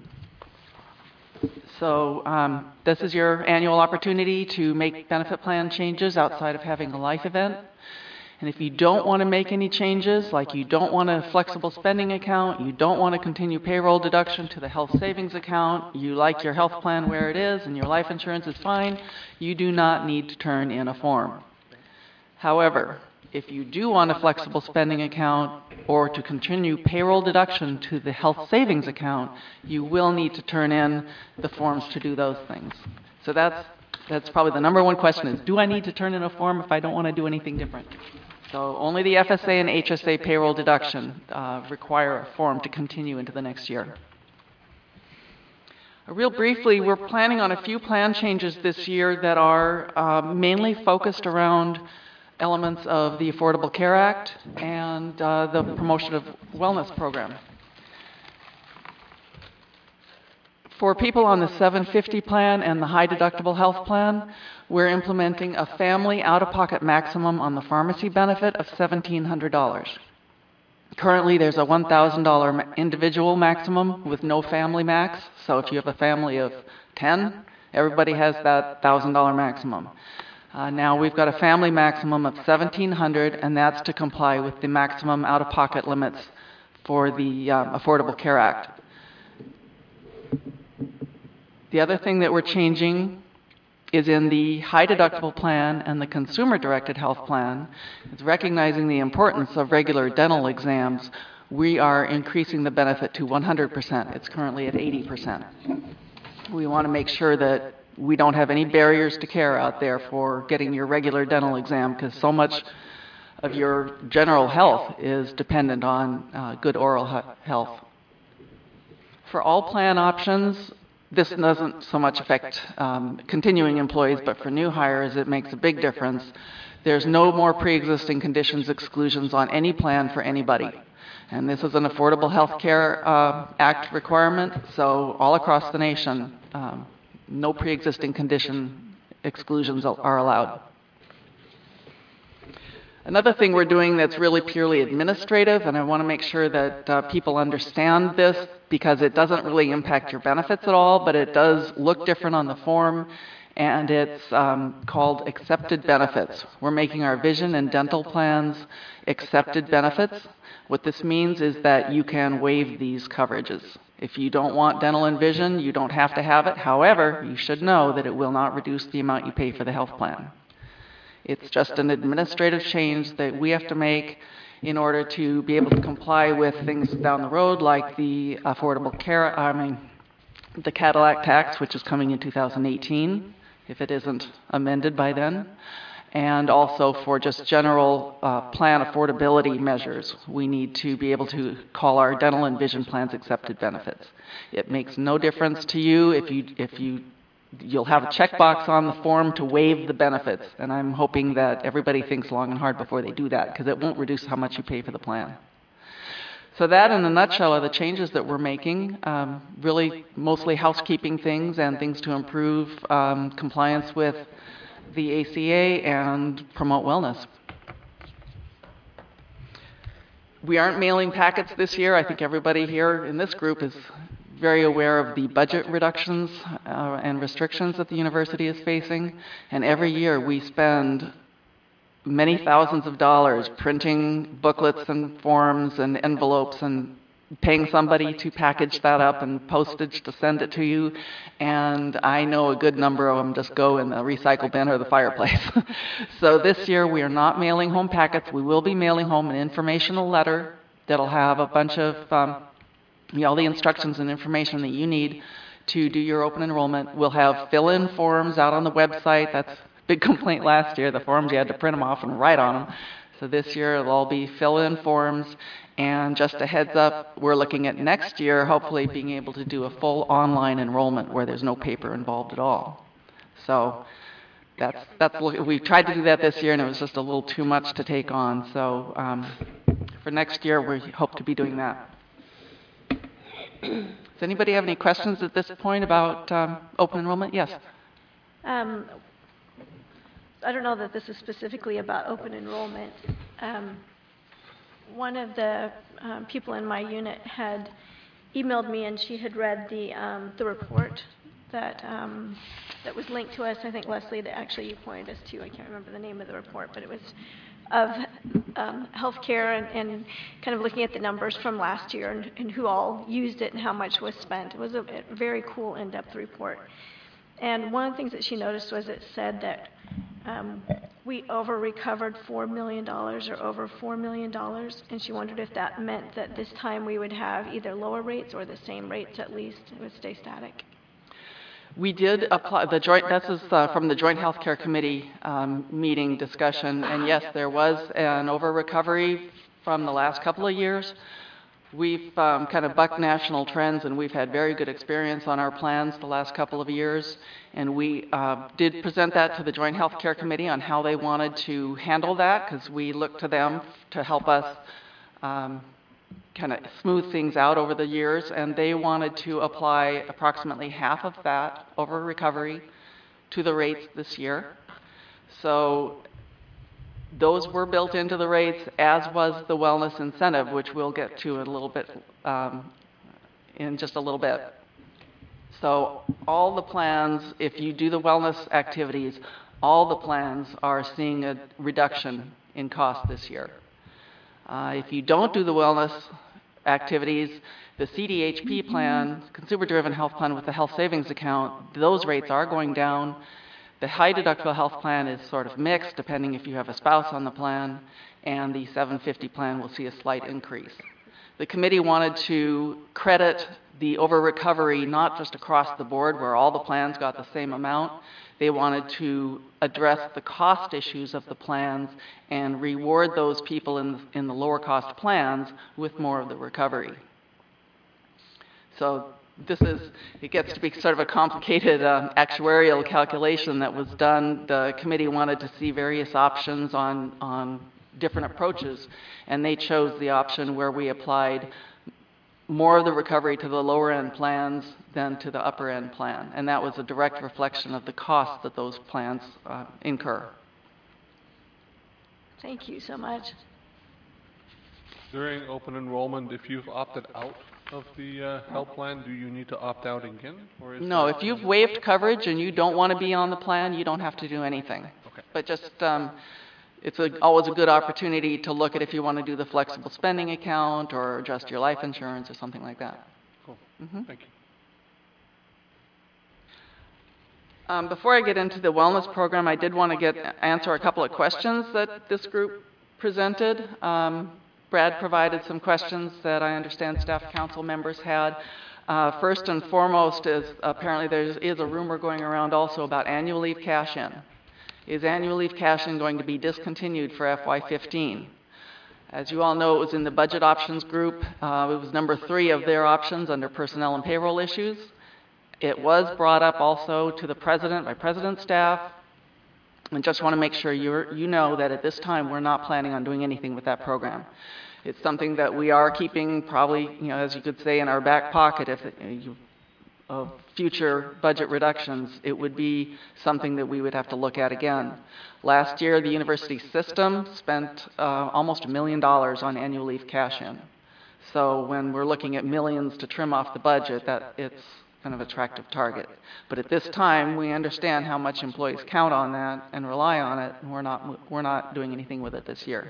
[SPEAKER 11] So this is your annual opportunity to make benefit plan changes outside of having a life event. And if you don't want to make any changes, like you don't want a flexible spending account, you don't want to continue payroll deduction to the health savings account, you like your health plan where it is and your life insurance is fine, you do not need to turn in a form. However, if you do want a flexible spending account or to continue payroll deduction to the health savings account, you will need to turn in the forms to do those things. So that's probably the number one question is, do I need to turn in a form if I don't want to do anything different? So only the FSA and HSA payroll deduction require a form to continue into the next year. Real briefly, we're planning on a few plan changes this year that are mainly focused around elements of the Affordable Care Act and the Promotion of Wellness Program. For people on the 750 plan and the high deductible health plan, we're implementing a family out-of-pocket maximum on the pharmacy benefit of $1,700. Currently, there's a $1,000 individual maximum with no family max. So if you have a family of 10, everybody has that $1,000 maximum. Now we've got a family maximum of $1,700, and that's to comply with the maximum out-of-pocket limits for the Affordable Care Act. The other thing that we're changing is in the high deductible plan and the consumer-directed health plan. It's recognizing the importance of regular dental exams. We are increasing the benefit to 100%. It's currently at 80%. We want to make sure that we don't have any barriers to care out there for getting your regular dental exam, because so much of your general health is dependent on good oral health. For all plan options, this doesn't so much affect continuing employees, but for new hires, it makes a big difference. There's no more pre-existing conditions exclusions on any plan for anybody. And this is an Affordable Health Care Act requirement, so all across the nation, no pre-existing condition exclusions are allowed. Another thing we're doing that's really purely administrative, and I want to make sure that people understand this because it doesn't really impact your benefits at all, but it does look different on the form, and it's called accepted benefits. We're making our vision and dental plans accepted benefits. What this means is that you can waive these coverages. If you don't want dental and vision, you don't have to have it. However, you should know that it will not reduce the amount you pay for the health plan. It's just an administrative change that we have to make in order to be able to comply with things down the road, like the the Cadillac tax, which is coming in 2018, if it isn't amended by then. And also for just general plan affordability measures, we need to be able to call our dental and vision plans accepted benefits. It makes no difference to you if you'll have a checkbox on the form to waive the benefits, and I'm hoping that everybody thinks long and hard before they do that, because it won't reduce how much you pay for the plan. So that, in a nutshell, are the changes that we're making, really mostly housekeeping things and things to improve compliance with the ACA and promote wellness. We aren't mailing packets this year. I think everybody here in this group is very aware of the budget reductions and restrictions that the university is facing. And every year we spend many thousands of dollars printing booklets and forms and envelopes and paying somebody to package that up and postage to send it to you. And I know a good number of them just go in the recycle bin or the fireplace. So this year we are not mailing home packets. We will be mailing home an informational letter that'll have a bunch of all the instructions and information that you need to do your open enrollment. We'll have fill-in forms out on the website. That's a big complaint last year. The forms, you had to print them off and write on them. So this year it'll all be fill-in forms, And just a heads up, we're looking at next year hopefully being able to do a full online enrollment where there's no paper involved at all. So we tried to do that this year and it was just a little too much to take on. So for next year we hope to be doing that. Does anybody have any questions at this point about open enrollment? Yes.
[SPEAKER 10] I don't know that this is specifically about open enrollment. One of the people in my unit had emailed me, and she had read the report that was linked to us. I think, Leslie, that actually you pointed us to. I can't remember the name of the report, but it was of healthcare and kind of looking at the numbers from last year and who all used it and how much was spent. It was a very cool, in-depth report. And one of the things that she noticed was it said that we over-recovered $4 million or over $4 million, and she wondered if that meant that this time we would have either lower rates or the same rates at least. It would stay static.
[SPEAKER 11] We did apply the joint. This is from the Joint Healthcare Committee meeting discussion, and yes, there was an over-recovery from the last couple of years. We've kind of bucked national trends, and we've had very good experience on our plans the last couple of years. And we did present that to the Joint Healthcare Committee on how they wanted to handle that, because we looked to them to help us kind of smooth things out over the years. And they wanted to apply approximately half of that over recovery to the rates this year. So those were built into the rates, as was the wellness incentive, which we'll get to in a little bit, in just a little bit. So all the plans, if you do the wellness activities, all the plans are seeing a reduction in cost this year. If you don't do the wellness activities, the CDHP plan, consumer-driven health plan with the health savings account, those rates are going down. The high deductible health plan is sort of mixed, depending if you have a spouse on the plan, and the 750 plan will see a slight increase. The committee wanted to credit the over-recovery not just across the board where all the plans got the same amount. They wanted to address the cost issues of the plans and reward those people in the lower cost plans with more of the recovery. So it gets to be sort of a complicated actuarial calculation that was done. The committee wanted to see various options on different approaches, and they chose the option where we applied more of the recovery to the lower end plans than to the upper end plan. And that was a direct reflection of the costs that those plans incur.
[SPEAKER 10] Thank you so much.
[SPEAKER 7] During open enrollment, if you've opted out of the health plan, do you need to opt out again? Or is
[SPEAKER 11] no, if you've waived coverage and you don't want to be on the plan, you don't have to do anything.
[SPEAKER 7] Okay.
[SPEAKER 11] But just it's always a good opportunity to look at if you want to do the flexible spending account or adjust your life insurance or something like that.
[SPEAKER 7] Cool. Thank you.
[SPEAKER 11] Before I get into the wellness program, I did want to answer a couple of questions that this group presented. Brad provided some questions that I understand staff council members had. First and foremost is apparently there is a rumor going around also about annual leave cash-in. Is annual leave cash-in going to be discontinued for FY15? As you all know, it was in the budget options group. It was number 3 of their options under personnel and payroll issues. It was brought up also to the president by president's staff. And just want to make sure you know that at this time we're not planning on doing anything with that program. It's something that we are keeping probably, as you could say, in our back pocket if of future budget reductions. It would be something that we would have to look at again. Last year, the university system spent almost $1 million on annual leave cash-in. So when we're looking at millions to trim off the budget, it's kind of an attractive target. But at this time, we understand how much employees count on that and rely on it, and we're not doing anything with it this year.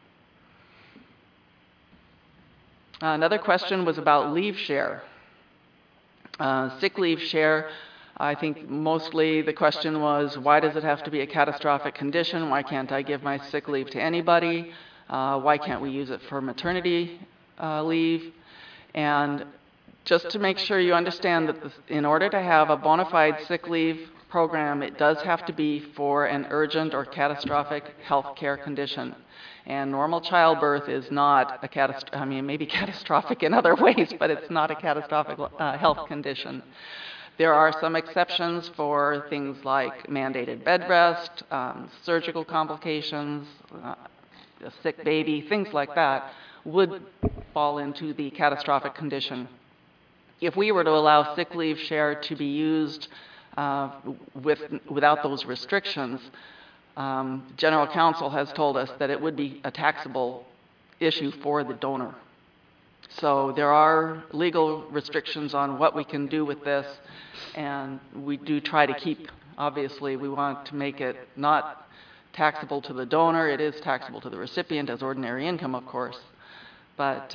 [SPEAKER 11] Another question was about leave share. Sick leave share, I think mostly the question was, why does it have to be a catastrophic condition? Why can't I give my sick leave to anybody? Why can't we use it for maternity leave? And just to make sure you understand that in order to have a bona fide sick leave program, it does have to be for an urgent or catastrophic health care condition. And normal childbirth is not a maybe catastrophic in other ways, but it's not a catastrophic health condition. There are some exceptions for things like mandated bed rest, surgical complications, a sick baby, things like that would fall into the catastrophic condition. If we were to allow sick leave share to be used without those restrictions, General Counsel has told us that it would be a taxable issue for the donor. So there are legal restrictions on what we can do with this, and we do try to keep, obviously, we want to make it not taxable to the donor. It is taxable to the recipient as ordinary income, of course. But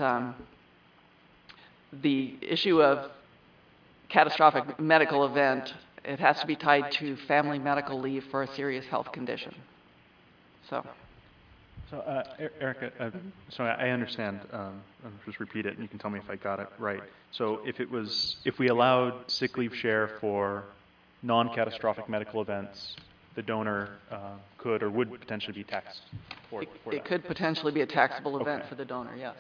[SPEAKER 11] the issue of catastrophic medical event, it has to be tied to family medical leave for a serious health condition. So
[SPEAKER 12] Erica, so I understand. I'll just repeat it, and you can tell me if I got it right. So if we allowed sick leave share for non-catastrophic medical events, the donor could or would potentially be taxed for that.
[SPEAKER 11] It could potentially be a taxable event for the donor, yes.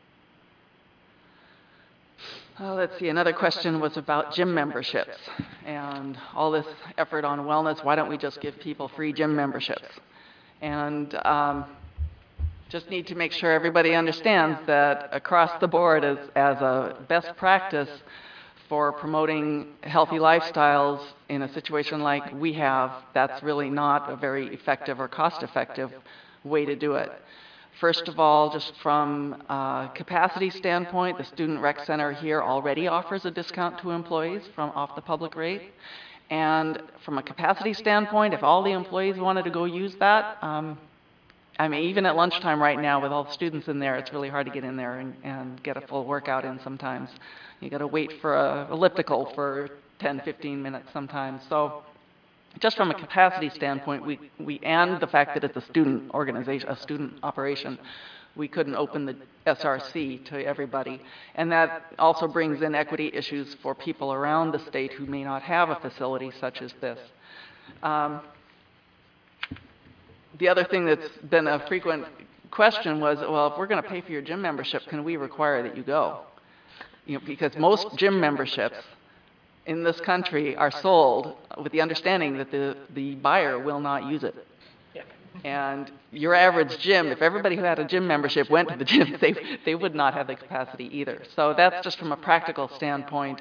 [SPEAKER 11] Let's see, another question was about gym memberships and all this effort on wellness. Why don't we just give people free gym memberships? And just need to make sure everybody understands that across the board as a best practice for promoting healthy lifestyles in a situation like we have, that's really not a very effective or cost-effective way to do it. First of all, just from a capacity standpoint, the Student Rec Center here already offers a discount to employees off the public rate. And from a capacity standpoint, if all the employees wanted to go use that, I mean, even at lunchtime right now with all the students in there, it's really hard to get in there and get a full workout in sometimes. You got to wait for an elliptical for 10, 15 minutes sometimes. So just from a capacity standpoint, and the fact that it's a student organization, a student operation, we couldn't open the SRC to everybody. And that also brings in equity issues for people around the state who may not have a facility such as this. The other thing that's been a frequent question was, well, if we're going to pay for your gym membership, can we require that you go? Because most gym memberships in this country are sold with the understanding that the buyer will not use it. And your average gym, if everybody who had a gym membership went to the gym, they would not have the capacity either. So that's just from a practical standpoint.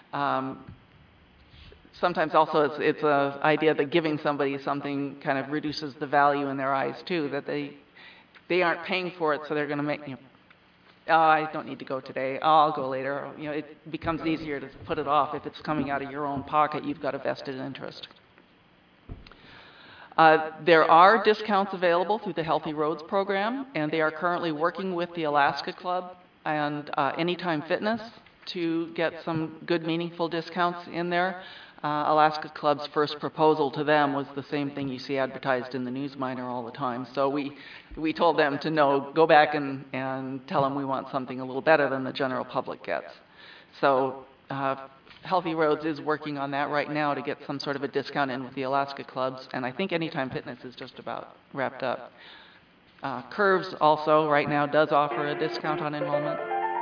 [SPEAKER 11] Sometimes also it's an idea that giving somebody something kind of reduces the value in their eyes too, that they aren't paying for it, so they're going to make, oh, I don't need to go today, oh, I'll go later. It becomes easier to put it off. If it's coming out of your own pocket, you've got a vested interest. There are discounts available through the Healthy Roads program, and they are currently working with the Alaska Club and Anytime Fitness to get some good, meaningful discounts in there. Alaska Club's first proposal to them was the same thing you see advertised in the Newsminer all the time. So we told them to go back and tell them we want something a little better than the general public gets. So Healthy Roads is working on that right now to get some sort of a discount in with the Alaska Clubs, and I think Anytime Fitness is just about wrapped up. Curves also right now does offer a discount on enrollment.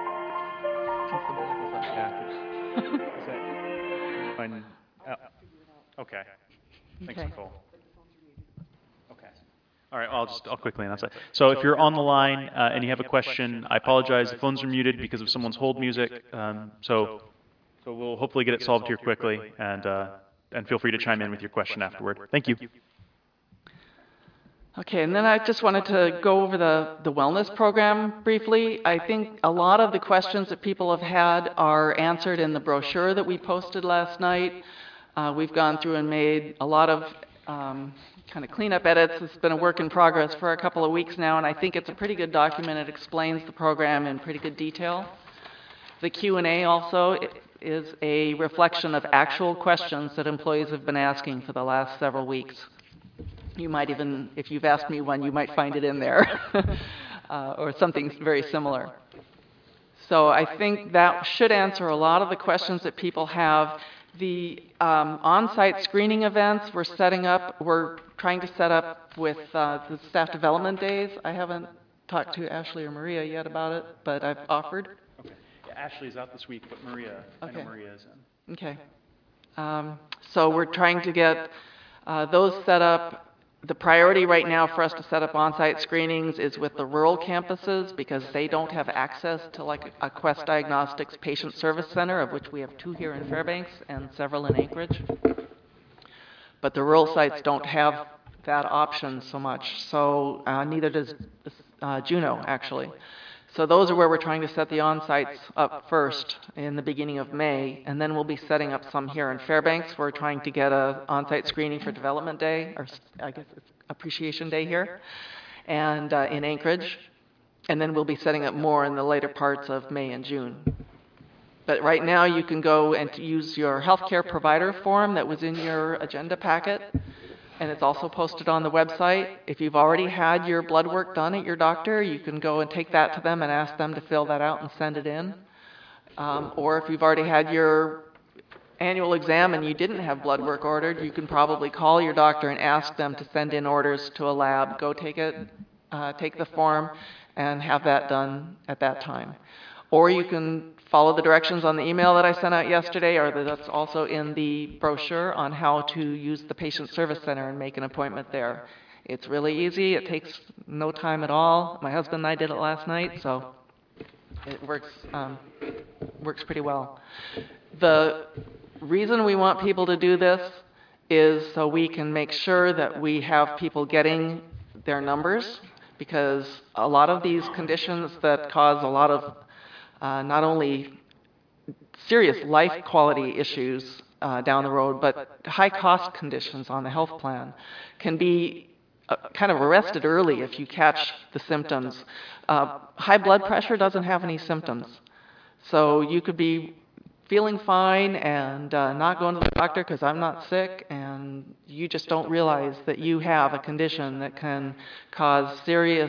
[SPEAKER 12] Okay. Thanks, Nicole. Okay. All right, I'll quickly announce that. So if you're on the line and you have a question, I apologize. The phones are muted because of someone's hold music. So we'll hopefully get it solved here quickly, and feel free to chime in with your question afterward. Thank you.
[SPEAKER 11] Okay, and then I just wanted to go over the wellness program briefly. I think a lot of the questions that people have had are answered in the brochure that we posted last night. We've gone through and made a lot of kind of cleanup edits. It's been a work in progress for a couple of weeks now, and I think it's a pretty good document. It explains the program in pretty good detail. The Q&A also is a reflection of actual questions that employees have been asking for the last several weeks. You might even, if you've asked me one, you might find it in there, or something very similar. So I think that should answer a lot of the questions that people have. The on-site screening events we're trying to set up with the staff development days. I haven't talked to Ashley or Maria yet about it, but I've offered.
[SPEAKER 12] Okay. Yeah, Ashley's out this week, but Maria, I know Maria is in.
[SPEAKER 11] Okay. So we're trying to get those set up. The priority right now for us to set up on-site screenings is with the rural campuses because they don't have access to like a Quest Diagnostics Patient Service Center, of which we have 2 here in Fairbanks and several in Anchorage. But the rural sites don't have that option so much, so neither does Juneau, actually. So those are where we're trying to set the on-sites up first in the beginning of May, and then we'll be setting up some here in Fairbanks. We're trying to get an on-site screening for Development Day, or I guess it's Appreciation Day here, and in Anchorage. And then we'll be setting up more in the later parts of May and June. But right now you can go and use your healthcare provider form that was in your agenda packet, and it's also posted on the website. If you've already had your blood work done at your doctor, you can go and take that to them and ask them to fill that out and send it in. Or if you've already had your annual exam and you didn't have blood work ordered, you can probably call your doctor and ask them to send in orders to a lab. Go take it, take the form, and have that done at that time. Or you can follow the directions on the email that I sent out yesterday, or that's also in the brochure on how to use the Patient Service Center and make an appointment there. It's really easy. It takes no time at all. My husband and I did it last night, so it works pretty well. The reason we want people to do this is so we can make sure that we have people getting their numbers, because a lot of these conditions that cause a lot of not only serious life quality issues down the road, but high cost conditions on the health plan can be kind of arrested early if you catch the symptoms. High blood pressure doesn't have any symptoms. So you could be feeling fine and not going to the doctor because I'm not sick, and you just don't realize that you have a condition that can cause serious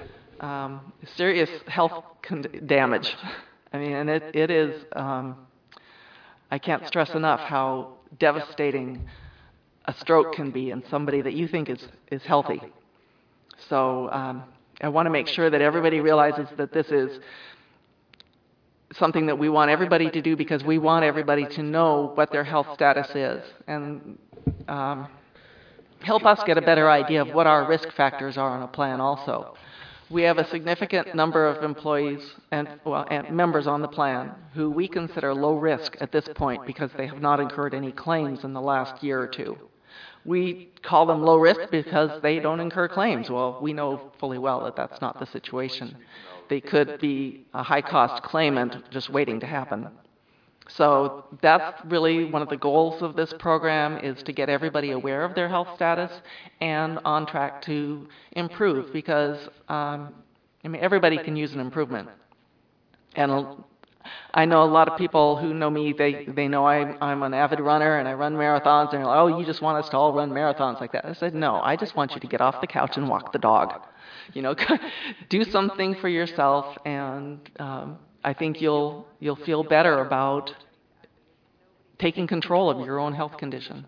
[SPEAKER 11] health damage. I mean, and it is, I can't stress enough how devastating a stroke can be in somebody that you think is healthy. So I want to make sure that everybody realizes that this is something that we want everybody to do, because we want everybody to know what their health status is, and help us get a better idea of what our risk factors are on a plan also. We have a significant number of employees and members on the plan who we consider low risk at this point because they have not incurred any claims in the last year or two. We call them low risk because they don't incur claims. Well, we know fully well that that's not the situation. They could be a high-cost claimant just waiting to happen. So that's really one of the goals of this program, is to get everybody aware of their health status and on track to improve, because I mean, everybody can use an improvement. And I know a lot of people who know me, they know I'm an avid runner and I run marathons, and they're like, oh, you just want us to all run marathons like that. I said, no, I just want you to get off the couch and walk the dog. You know, do something for yourself, and I think you'll feel better about taking control of your own health condition.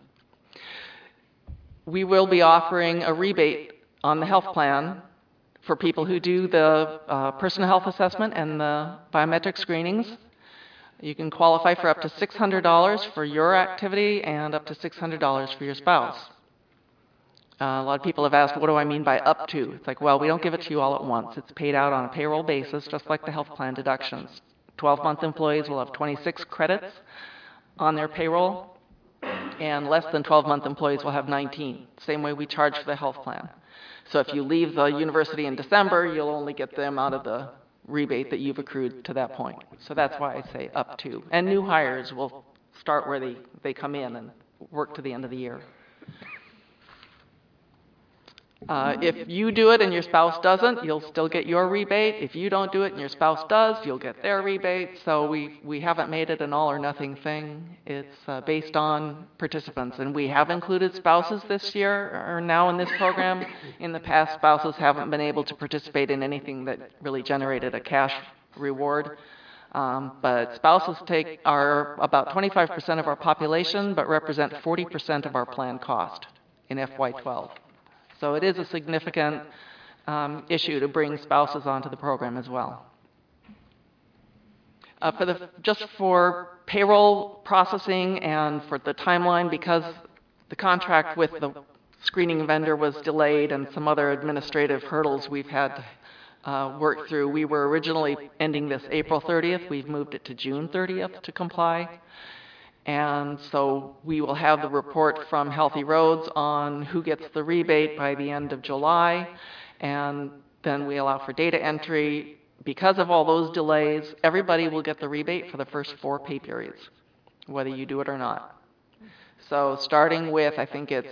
[SPEAKER 11] We will be offering a rebate on the health plan for people who do the personal health assessment and the biometric screenings. You can qualify for up to $600 for your activity and up to $600 for your spouse. A lot of people have asked, what do I mean by up to? It's like, well, we don't give it to you all at once. It's paid out on a payroll basis, just like the health plan deductions. 12-month employees will have 26 credits on their payroll, and less than 12-month employees will have 19. Same way we charge for the health plan. So if you leave the university in December, you'll only get the amount of the rebate that you've accrued to that point. So that's why I say up to. And new hires will start where they come in and work to the end of the year. If you do it and your spouse doesn't, you'll still get your rebate. If you don't do it and your spouse does, you'll get their rebate. So we haven't made it an all or nothing thing. It's based on participants. And we have included spouses this year, or now in this program. In the past, spouses haven't been able to participate in anything that really generated a cash reward. But spouses are about 25% of our population, but represent 40% of our plan cost in FY12. So it is a significant issue to bring spouses onto the program as well. Just for payroll processing and for the timeline, because the contract with the screening vendor was delayed and some other administrative hurdles we've had to work through. We were originally ending this April 30th. We've moved it to June 30th to comply. And so we will have the report from Healthy Roads on who gets the rebate by the end of July. And then we allow for data entry. Because of all those delays, everybody will get the rebate for the first 4 pay periods, whether you do it or not. So starting with, I think it's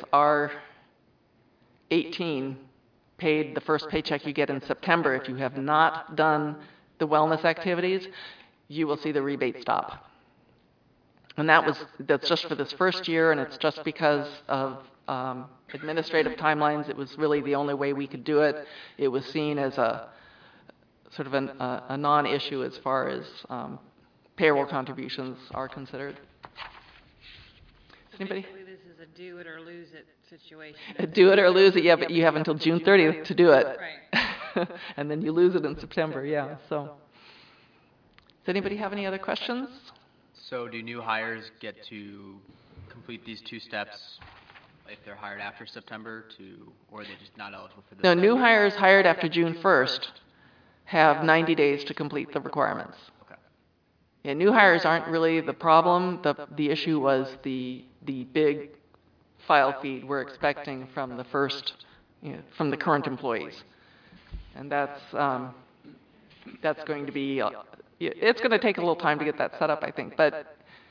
[SPEAKER 11] R18 paid the first paycheck you get in September. If you have not done the wellness activities, you will see the rebate stop. And that's just for this first year, and it's just because of administrative timelines. It was really the only way we could do it. It was seen as a sort of a non-issue as far as payroll contributions are considered. Anybody?
[SPEAKER 13] Basically, this is a do it or lose it situation.
[SPEAKER 11] Do it or lose it, yeah, but you have until June 30th to do it.
[SPEAKER 13] Right.
[SPEAKER 11] And then you lose it in September, yeah. So, does anybody have any other questions?
[SPEAKER 8] So do new hires get to complete these 2 steps if they're hired after September, or are they just not eligible for this?
[SPEAKER 11] No, new hires hired after June 1st have 90 days to complete the requirements.
[SPEAKER 8] Okay.
[SPEAKER 11] Yeah, new hires aren't really the problem. The issue was the big file feed we're expecting from the from the current employees, and that's going to be it's going to take a little time to get that set up, I think, but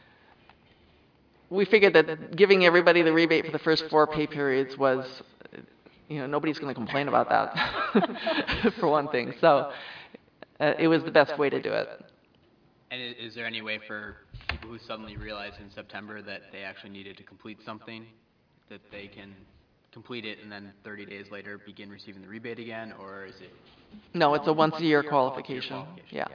[SPEAKER 11] we figured that giving everybody the rebate for the first 4 pay periods was, nobody's going to complain about that, for one thing. So it was the best way to do it.
[SPEAKER 8] And is there any way for people who suddenly realize in September that they actually needed to complete something, that they can complete it and then 30 days later begin receiving the rebate again, or is it?
[SPEAKER 11] No, it's a once-a-year qualification. Yeah.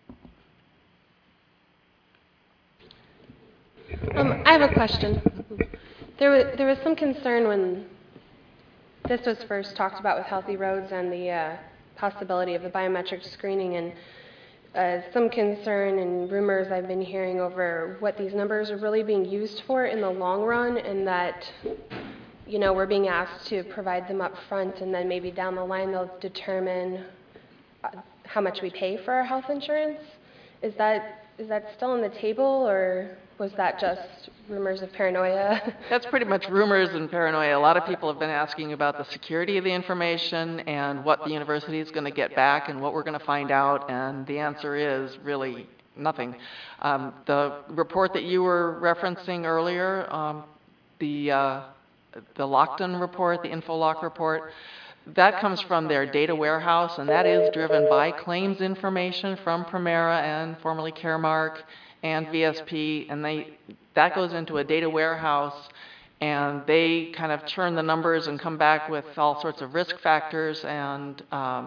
[SPEAKER 14] I have a question. There was some concern when this was first talked about with Healthy Roads and the possibility of the biometric screening, and some concern and rumors I've been hearing over what these numbers are really being used for in the long run, and that we're being asked to provide them up front, and then maybe down the line they'll determine how much we pay for our health insurance. Is that still on the table, or was that just rumors of paranoia?
[SPEAKER 11] That's pretty much rumors and paranoia. A lot of people have been asking about the security of the information and what the university is going to get back and what we're going to find out, and the answer is really nothing. The report that you were referencing earlier, the Lockton report, the InfoLock report, that comes from their data warehouse, and that is driven by claims information from Premera and formerly Caremark and VSP, and that goes into a data warehouse, and they kind of churn the numbers and come back with all sorts of risk factors and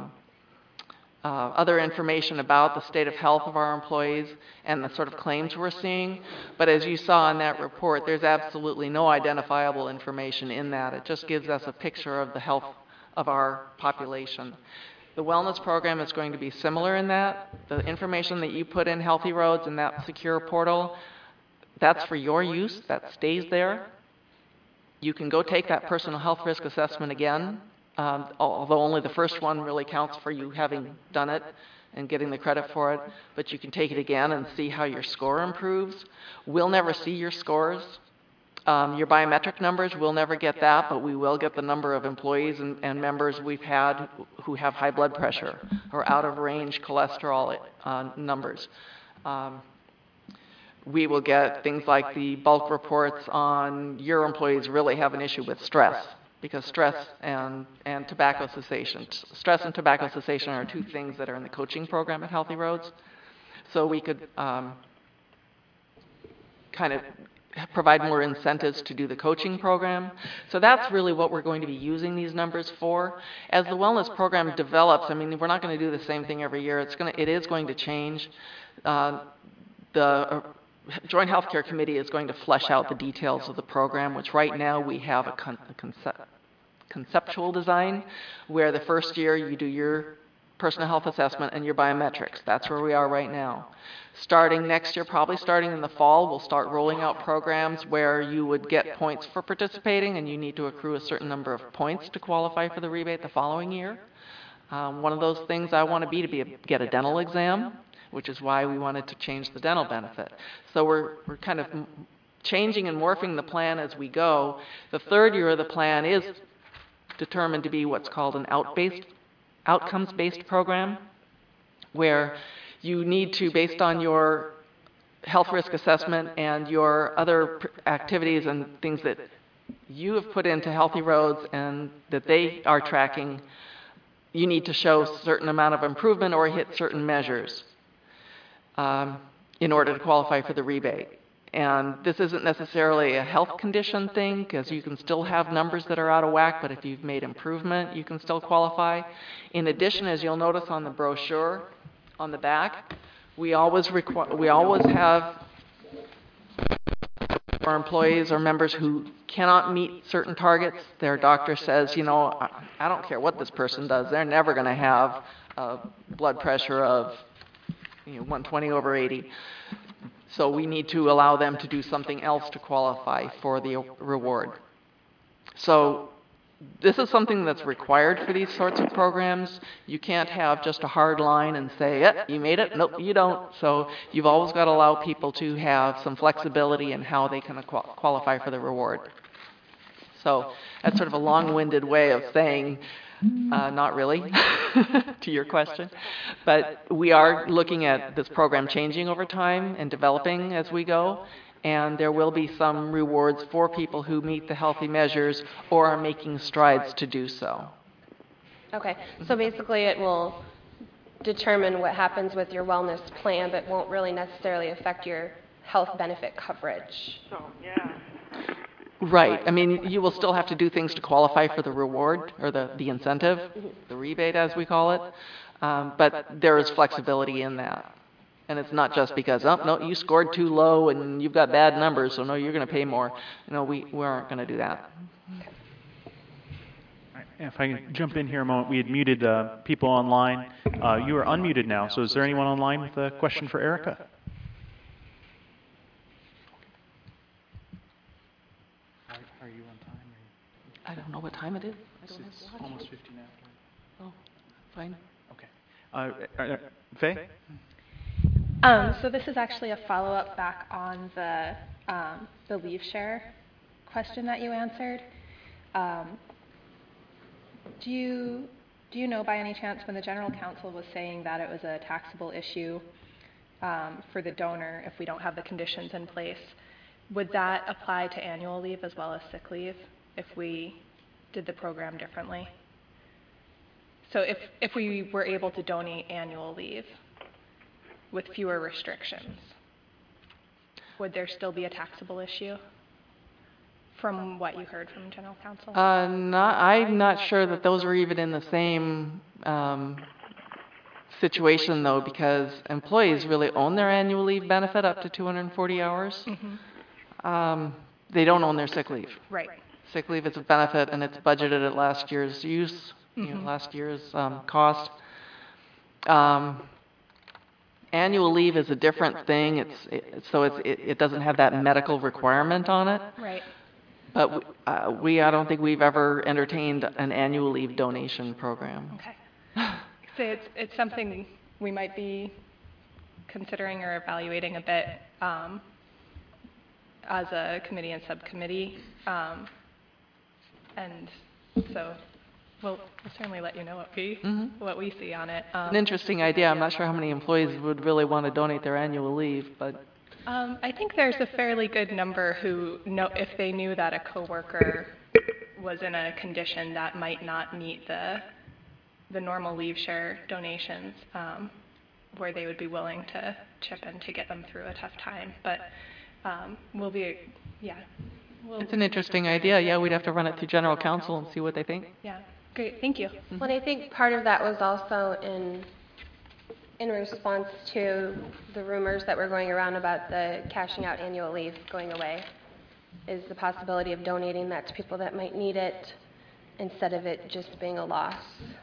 [SPEAKER 11] other information about the state of health of our employees and the sort of claims we're seeing. But as you saw in that report, there's absolutely no identifiable information in that. It just gives us a picture of the health of our population. The wellness program is going to be similar in that. The information that you put in Healthy Roads in that secure portal, that's for your use. That stays there. You can go take that personal health risk assessment again, although only the first one really counts for you having done it and getting the credit for it. But you can take it again and see how your score improves. We'll never see your scores. Your biometric numbers, we'll never get that, but we will get the number of employees and members we've had who have high blood pressure or out-of-range cholesterol numbers. We will get things like the bulk reports on your employees really have an issue with stress, because stress and tobacco cessation. Stress and tobacco cessation are 2 things that are in the coaching program at Healthy Roads. So we could kind of provide more incentives to do the coaching program. So that's really what we're going to be using these numbers for. As the wellness program develops, I mean, we're not going to do the same thing every year. It is going to change. The Joint Healthcare Committee is going to flesh out the details of the program, which right now we have a conceptual design, where the first year you do your personal health assessment and your biometrics. That's where we are right now. Starting next year, probably starting in the fall, we'll start rolling out programs where you would get points for participating, and you need to accrue a certain number of points to qualify for the rebate the following year. One of those things I want to get a dental exam, which is why we wanted to change the dental benefit. So we're kind of changing and morphing the plan as we go. The third year of the plan is determined to be what's called an outcomes-based program, where you need to, based on your health risk assessment and your other activities and things that you have put into Healthy Roads and that they are tracking, you need to show a certain amount of improvement or hit certain measures in order to qualify for the rebate. And this isn't necessarily a health condition thing, because you can still have numbers that are out of whack, but if you've made improvement, you can still qualify. In addition, as you'll notice on the brochure on the back, we always have our employees or members who cannot meet certain targets. Their doctor says, you know, I don't care what this person does, they're never going to have a blood pressure of 120/80. So we need to allow them to do something else to qualify for the reward. So this is something that's required for these sorts of programs. You can't have just a hard line and say, yeah, you made it. Nope, you don't. So you've always got to allow people to have some flexibility in how they can qualify for the reward. So that's sort of a long-winded way of saying, not really, to your question. But we are looking at this program changing over time and developing as we go. And there will be some rewards for people who meet the healthy measures or are making strides to do so.
[SPEAKER 14] Okay, so basically it will determine what happens with your wellness plan, but won't really necessarily affect your health benefit coverage.
[SPEAKER 2] So, yeah.
[SPEAKER 11] Right. I mean, you will still have to do things to qualify for the reward or the incentive, the rebate as we call it, but there is flexibility in that. And it's not just because, oh, no, you scored too low and you've got bad numbers, so no, you're going to pay more. No, we aren't going to do that.
[SPEAKER 12] If I can jump in here a moment, we had muted people online. You are unmuted now, so is there anyone online with a question for Erica? Are you on time?
[SPEAKER 11] I don't know what time it is.
[SPEAKER 12] It's almost 15 after.
[SPEAKER 11] Oh, fine.
[SPEAKER 12] Okay. Faye?
[SPEAKER 9] So this is actually a follow-up back on the leave share question that you answered. Do you know by any chance when the General Counsel was saying that it was a taxable issue for the donor if we don't have the conditions in place, would that apply to annual leave as well as sick leave if we did the program differently? So if we were able to donate annual leave with fewer restrictions, would there still be a taxable issue from what you heard from General Counsel?
[SPEAKER 11] I'm not sure that those are even in the same situation, though, because employees really own their annual leave benefit up to 240 hours.
[SPEAKER 9] Mm-hmm.
[SPEAKER 11] They don't own their sick leave.
[SPEAKER 9] Right.
[SPEAKER 11] Sick leave is a benefit, and it's budgeted at last year's use, last year's cost. Annual leave is a different thing. It doesn't have that medical requirement on it.
[SPEAKER 9] Right.
[SPEAKER 11] But I don't think we've ever entertained an annual leave donation program.
[SPEAKER 9] Okay. So it's something we might be considering or evaluating a bit as a committee and subcommittee, and so we'll certainly let you know what we see on it.
[SPEAKER 11] An interesting idea. I'm not sure how many employees would really want to donate their annual leave, but
[SPEAKER 9] I think there's a fairly good number who know if they knew that a coworker was in a condition that might not meet the normal leave share donations, where they would be willing to chip in to get them through a tough time. But will be,
[SPEAKER 11] It's an interesting idea. Yeah, we'd have to run it through general counsel and see what they think.
[SPEAKER 9] Yeah, great, thank you.
[SPEAKER 14] Well, I think part of that was also in response to the rumors that were going around about the cashing out annual leave going away, is the possibility of donating that to people that might need it instead of it just being a loss.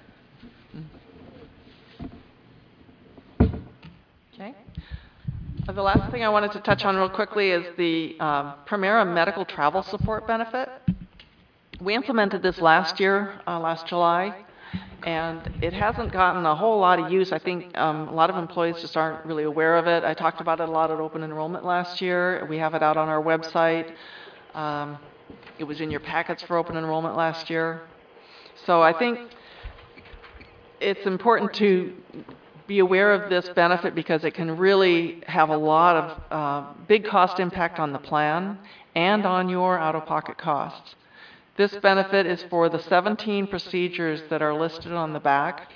[SPEAKER 11] Okay. The last thing I wanted to touch on real quickly is the Premera medical travel support benefit. We implemented this last year, last July, and it hasn't gotten a whole lot of use. I think a lot of employees just aren't really aware of it. I talked about it a lot at open enrollment last year. We have it out on our website. It was in your packets for open enrollment last year. So I think it's important to be aware of this benefit because it can really have a lot of big cost impact on the plan and on your out-of-pocket costs. This benefit is for the 17 procedures that are listed on the back.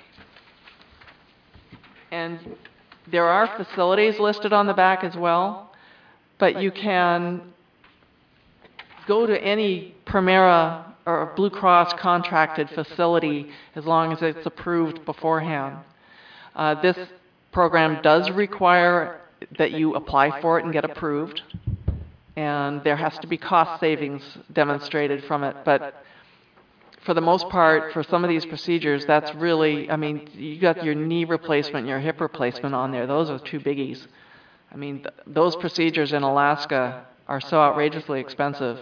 [SPEAKER 11] And there are facilities listed on the back as well, but you can go to any Premera or Blue Cross contracted facility as long as it's approved beforehand. This program does require that you apply for it and get approved, and there has to be cost savings demonstrated from it. But for the most part, for some of these procedures, that's really, I mean, you got your knee replacement, your hip replacement on there. Those are two biggies. I mean, those procedures in Alaska are so outrageously expensive.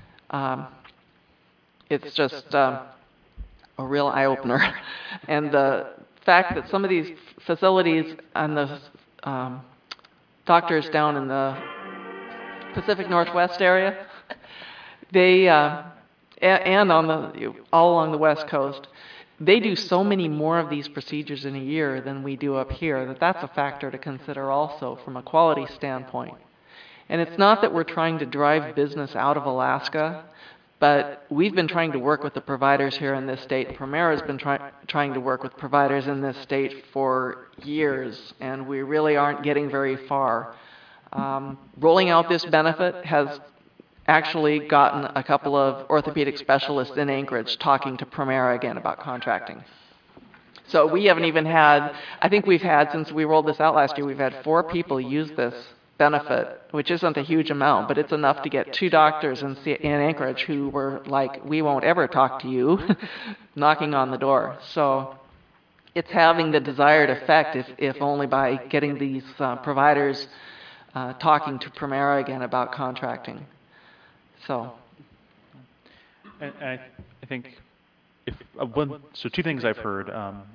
[SPEAKER 11] It's just a real eye-opener. And the fact that some of these facilities and the doctors down in the Pacific Northwest area, they and on the all along the West Coast, they do so many more of these procedures in a year than we do up here that's a factor to consider also from a quality standpoint. And it's not that we're trying to drive business out of Alaska, but we've been trying to work with the providers here in this state. Premera's been trying to work with providers in this state for years, and we really aren't getting very far. Rolling out this benefit has actually gotten a couple of orthopedic specialists in Anchorage talking to Premera again about contracting. So we haven't even had, I think we've had, since we rolled this out last year, we've had 4 people use this benefit, which isn't a huge amount, but it's enough to get 2 doctors in Anchorage who were like, we won't ever talk to you, knocking on the door. So it's having the desired effect, if only by getting these providers talking to Premera again about contracting. So.
[SPEAKER 12] And I think so 2 things I've heard.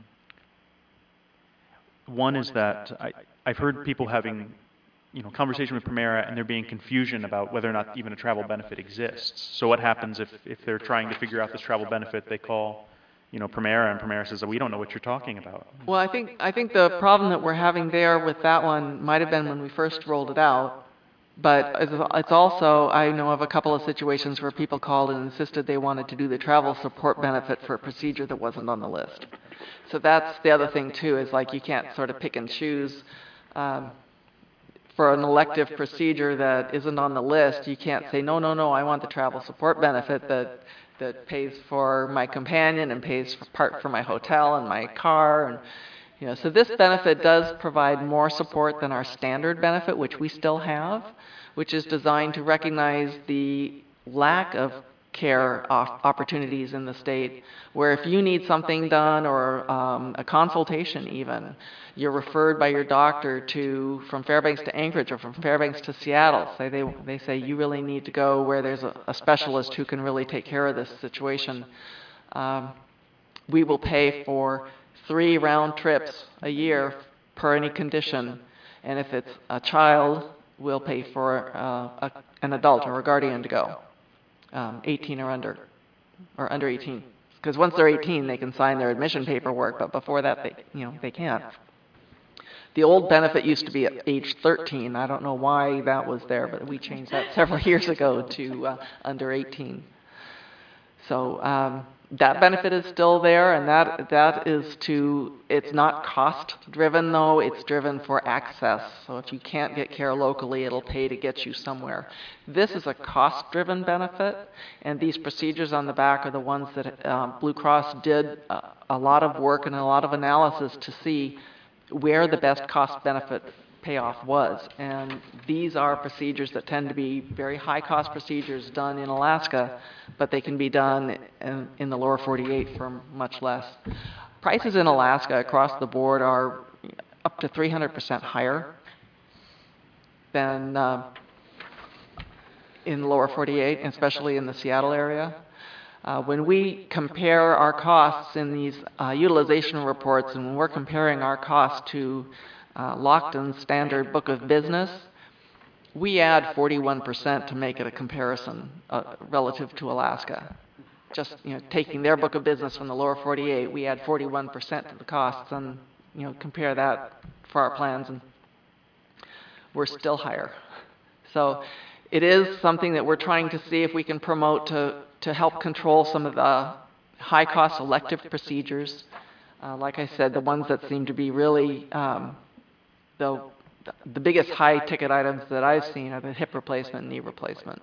[SPEAKER 12] One is that I've heard people having conversation with Premera and there being confusion about whether or not even a travel benefit exists. So what happens if they're trying to figure out this travel benefit, they call Premera, and Premera says, we don't know what you're talking about.
[SPEAKER 11] Well, I think the problem that we're having there with that one might have been when we first rolled it out, but it's also, I know of a couple of situations where people called and insisted they wanted to do the travel support benefit for a procedure that wasn't on the list. So that's the other thing too, is like you can't sort of pick and choose. For an elective procedure that isn't on the list, you can't say, no, I want the travel support benefit that pays for my companion and pays for part for my hotel and my car. And, so this benefit does provide more support than our standard benefit, which we still have, which is designed to recognize the lack of care opportunities in the state, where if you need something done or a consultation even, you're referred by your doctor from Fairbanks to Anchorage or from Fairbanks to Seattle. They say you really need to go where there's a specialist who can really take care of this situation. We will pay for 3 round trips a year per any condition, and if it's a child, we'll pay for an adult or a guardian to go. 18 or under 18. Because once they're 18, they can sign their admission paperwork, but before that, they can't. The old benefit used to be at age 13. I don't know why that was there, but we changed that several years ago to under 18. So that benefit is still there, and that is it's not cost driven though, it's driven for access. So if you can't get care locally, it'll pay to get you somewhere. This is a cost driven benefit, and these procedures on the back are the ones that Blue Cross did a lot of work and a lot of analysis to see where the best cost benefit payoff was. And these are procedures that tend to be very high cost procedures done in Alaska, but they can be done in the lower 48 for much less. Prices in Alaska across the board are up to 300% higher than in the lower 48, especially in the Seattle area. When we compare our costs in these utilization reports, and when we're comparing our costs to Lockton's standard book of business, we add 41% to make it a comparison relative to Alaska. Just taking their book of business from the lower 48, we add 41% to the costs, and compare that for our plans, and we're still higher. So it is something that we're trying to see if we can promote to help control some of the high-cost elective procedures. Like I said, the ones that seem to be really the biggest high-ticket items that I've seen are the hip replacement and knee replacement.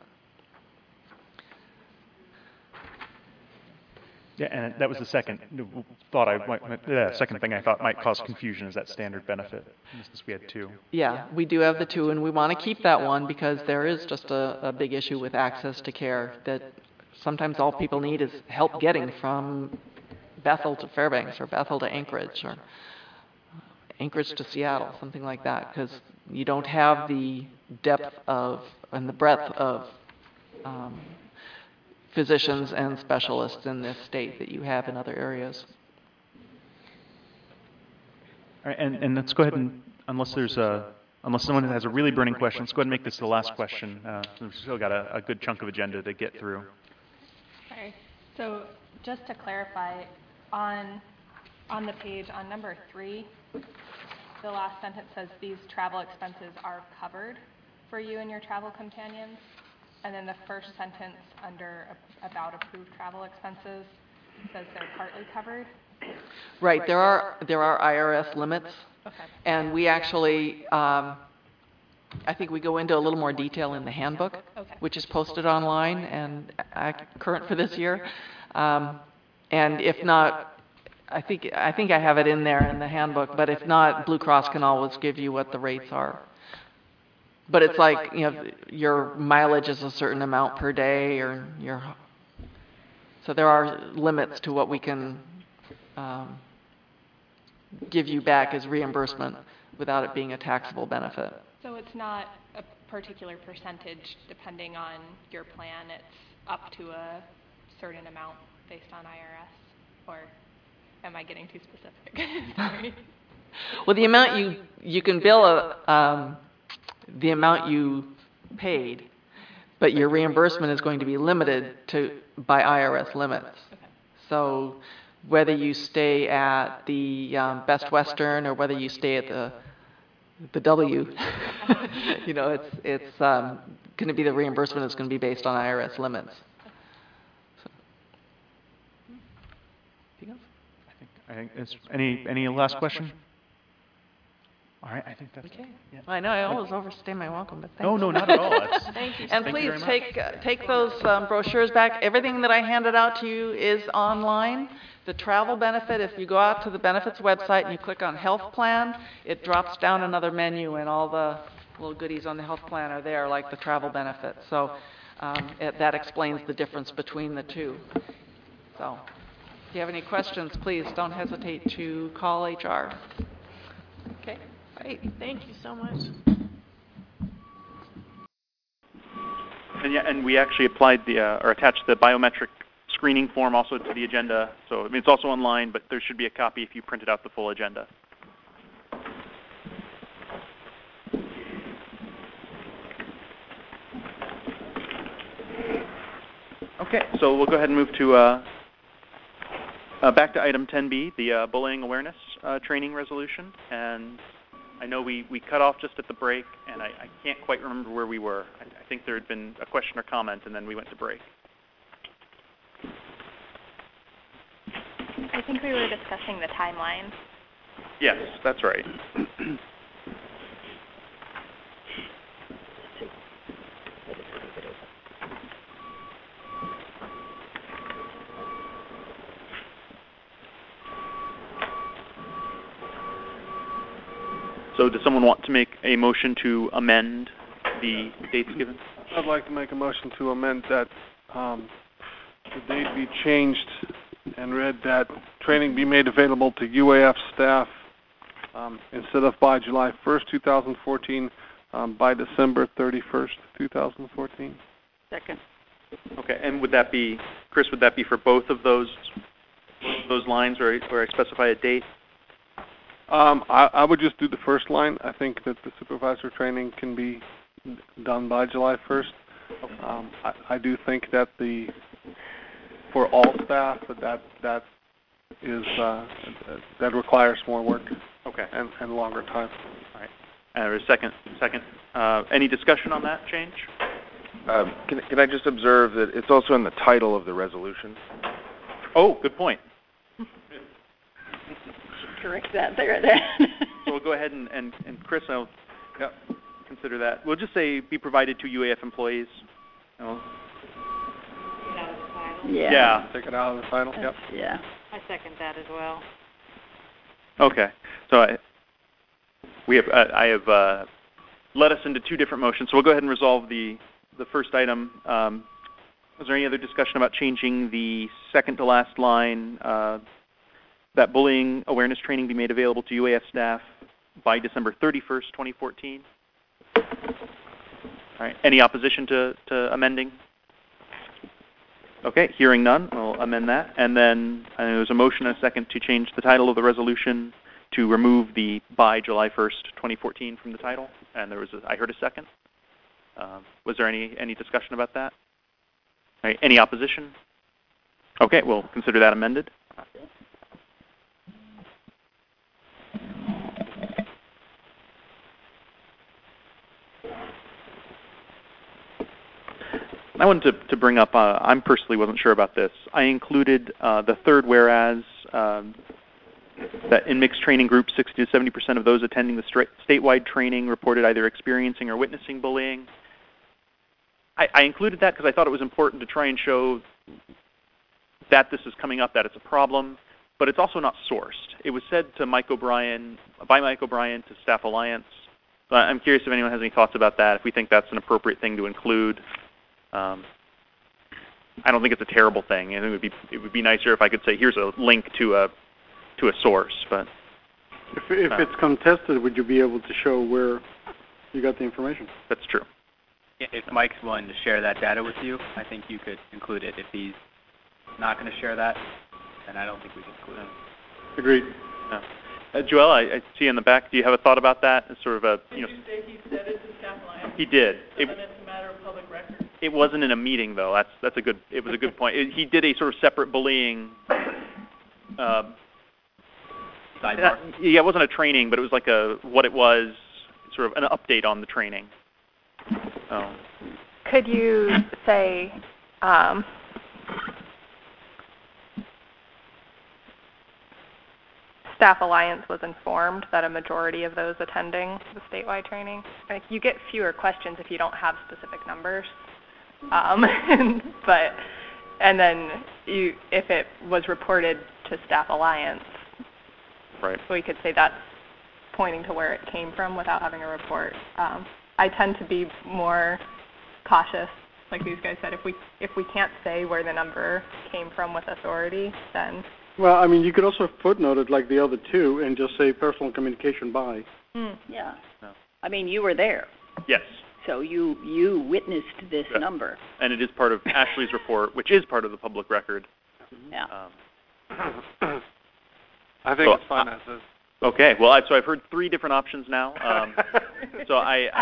[SPEAKER 12] Yeah, and that was the second thing I thought might cause confusion is that standard benefit, since we had two.
[SPEAKER 11] Yeah, we do have the two, and we want to keep that one because there is just a big issue with access to care that sometimes all people need is help getting from Bethel to Fairbanks or Bethel to Anchorage or Anchorage to Seattle, something like that, because you don't have the depth of and the breadth of physicians and specialists in this state that you have in other areas.
[SPEAKER 12] All right, and let's go ahead and, unless someone has a really burning question, let's go ahead and make this the last question. We've still got a good chunk of agenda to get through.
[SPEAKER 9] Okay, so just to clarify, on the page on number 3, the last sentence says these travel expenses are covered for you and your travel companions, and then the first sentence under about approved travel expenses says they're partly covered.
[SPEAKER 11] Right, there are IRS limits,
[SPEAKER 9] okay.
[SPEAKER 11] And we actually, I think we go into a little more detail in the handbook,
[SPEAKER 9] okay.
[SPEAKER 11] which is posted online and current for this year. And if not, I think I have it in there in the handbook, but if not, Blue Cross can always give you what the rates are. But it's like, your mileage is a certain amount per day, or so there are limits to what we can give you back as reimbursement without it being a taxable benefit.
[SPEAKER 9] So it's not a particular percentage depending on your plan, it's up to a certain amount based on IRS, or am I getting too specific? Sorry.
[SPEAKER 11] Well, the amount you can bill the amount you paid, but your reimbursement is going to be limited by IRS limits.
[SPEAKER 9] Okay.
[SPEAKER 11] So whether you stay at the Best Western or whether you stay at the W, it's going to be the reimbursement is going to be based on IRS limits.
[SPEAKER 12] I think it's any last question? All right, I think that's
[SPEAKER 11] okay. Yeah. I know I always overstay my welcome, but thanks.
[SPEAKER 12] No, not at all.
[SPEAKER 11] Thank you. And please take those brochures back. Everything that I handed out to you is online. The travel benefit, if you go out to the benefits website and you click on health plan, it drops down another menu, and all the little goodies on the health plan are there, like the travel benefit. So that explains the difference between the two. So if you have any questions, please don't hesitate to call HR. Okay. Great. Thank you so much.
[SPEAKER 1] And we actually applied or attached the biometric screening form also to the agenda. So it's also online, but there should be a copy if you printed out the full agenda. Okay, so we'll go ahead and move to back to item 10B, the bullying awareness training resolution. And I know we cut off just at the break, and I can't quite remember where we were. I think there had been a question or comment, and then we went to break.
[SPEAKER 9] I think we were discussing the timeline.
[SPEAKER 1] Yes, that's right. So does someone want to make a motion to amend the dates given?
[SPEAKER 7] I'd like to make a motion to amend that the date be changed and read that training be made available to UAF staff instead of by July 1st, 2014, by December 31st, 2014.
[SPEAKER 2] Second.
[SPEAKER 1] Okay, and would that be, Chris, would that be for both of those lines where I specify a date?
[SPEAKER 7] I would just do the first line. I think that the supervisor training can be done by July 1st. I do think that for all staff that requires more work.
[SPEAKER 1] Okay.
[SPEAKER 7] And longer time.
[SPEAKER 1] All right. There's a second. Any discussion on that change?
[SPEAKER 15] Can I just observe that it's also in the title of the resolution?
[SPEAKER 1] Oh, good point.
[SPEAKER 3] Correct that there then.
[SPEAKER 1] So we'll go ahead and Chris, I'll consider that. We'll just say be provided to UAF employees.
[SPEAKER 3] Yeah.
[SPEAKER 7] Take it out of the title. Yep.
[SPEAKER 3] Yeah.
[SPEAKER 13] I second that as well.
[SPEAKER 1] Okay. So I have led us into two different motions. So we'll go ahead and resolve the first item. Was there any other discussion about changing the second to last line? That bullying awareness training be made available to UAF staff by December 31st, 2014. All right. Any opposition to amending? Okay. Hearing none, I'll amend that. And then there's a motion and a second to change the title of the resolution to remove the by July 1st, 2014 from the title. And I heard a second. Was there any discussion about that? All right. Any opposition? Okay. We'll consider that amended. I wanted to bring up, I personally wasn't sure about this. I included the third whereas, that in mixed training groups, 60 to 70% of those attending the statewide training reported either experiencing or witnessing bullying. I included that because I thought it was important to try and show that this is coming up, that it's a problem, but it's also not sourced. It was said to by Mike O'Brien to Staff Alliance. So I'm curious if anyone has any thoughts about that, if we think that's an appropriate thing to include. I don't think it's a terrible thing. I think it would be nicer if I could say here's a link to a source. But
[SPEAKER 5] if it's contested, would you be able to show where you got the information?
[SPEAKER 1] That's true.
[SPEAKER 8] If Mike's willing to share that data with you, I think you could include it. If he's not going to share that, then I don't think we can include it.
[SPEAKER 5] Agreed.
[SPEAKER 1] No. Joel, I see you in the back. Do you have a thought about that? It's sort of a
[SPEAKER 16] Did you say he said it to Staff Alliance?
[SPEAKER 1] He did.
[SPEAKER 16] Then it's a matter of public record.
[SPEAKER 1] It wasn't in a meeting, though. It was a good point. He did a sort of separate bullying.
[SPEAKER 8] Sidebar.
[SPEAKER 1] Yeah, it wasn't a training, but it was like what it was, sort of an update on the training. So.
[SPEAKER 9] Could you say Staff Alliance was informed that a majority of those attending the statewide training? Like, you get fewer questions if you don't have specific numbers. But then if it was reported to Staff Alliance,
[SPEAKER 1] right,
[SPEAKER 9] we could say that's pointing to where it came from without having a report. I tend to be more cautious, like these guys said. If we can't say where the number came from with authority, then.
[SPEAKER 5] Well, I mean, you could also footnote it like the other two and just say personal communication by.
[SPEAKER 3] Yeah.
[SPEAKER 1] No.
[SPEAKER 3] I mean, you were there.
[SPEAKER 1] Yes.
[SPEAKER 3] So you witnessed this number.
[SPEAKER 1] And it is part of Ashley's report, which is part of the public record.
[SPEAKER 3] Yeah.
[SPEAKER 7] I think it's fine as is.
[SPEAKER 1] Okay. Well, I've heard three different options now. So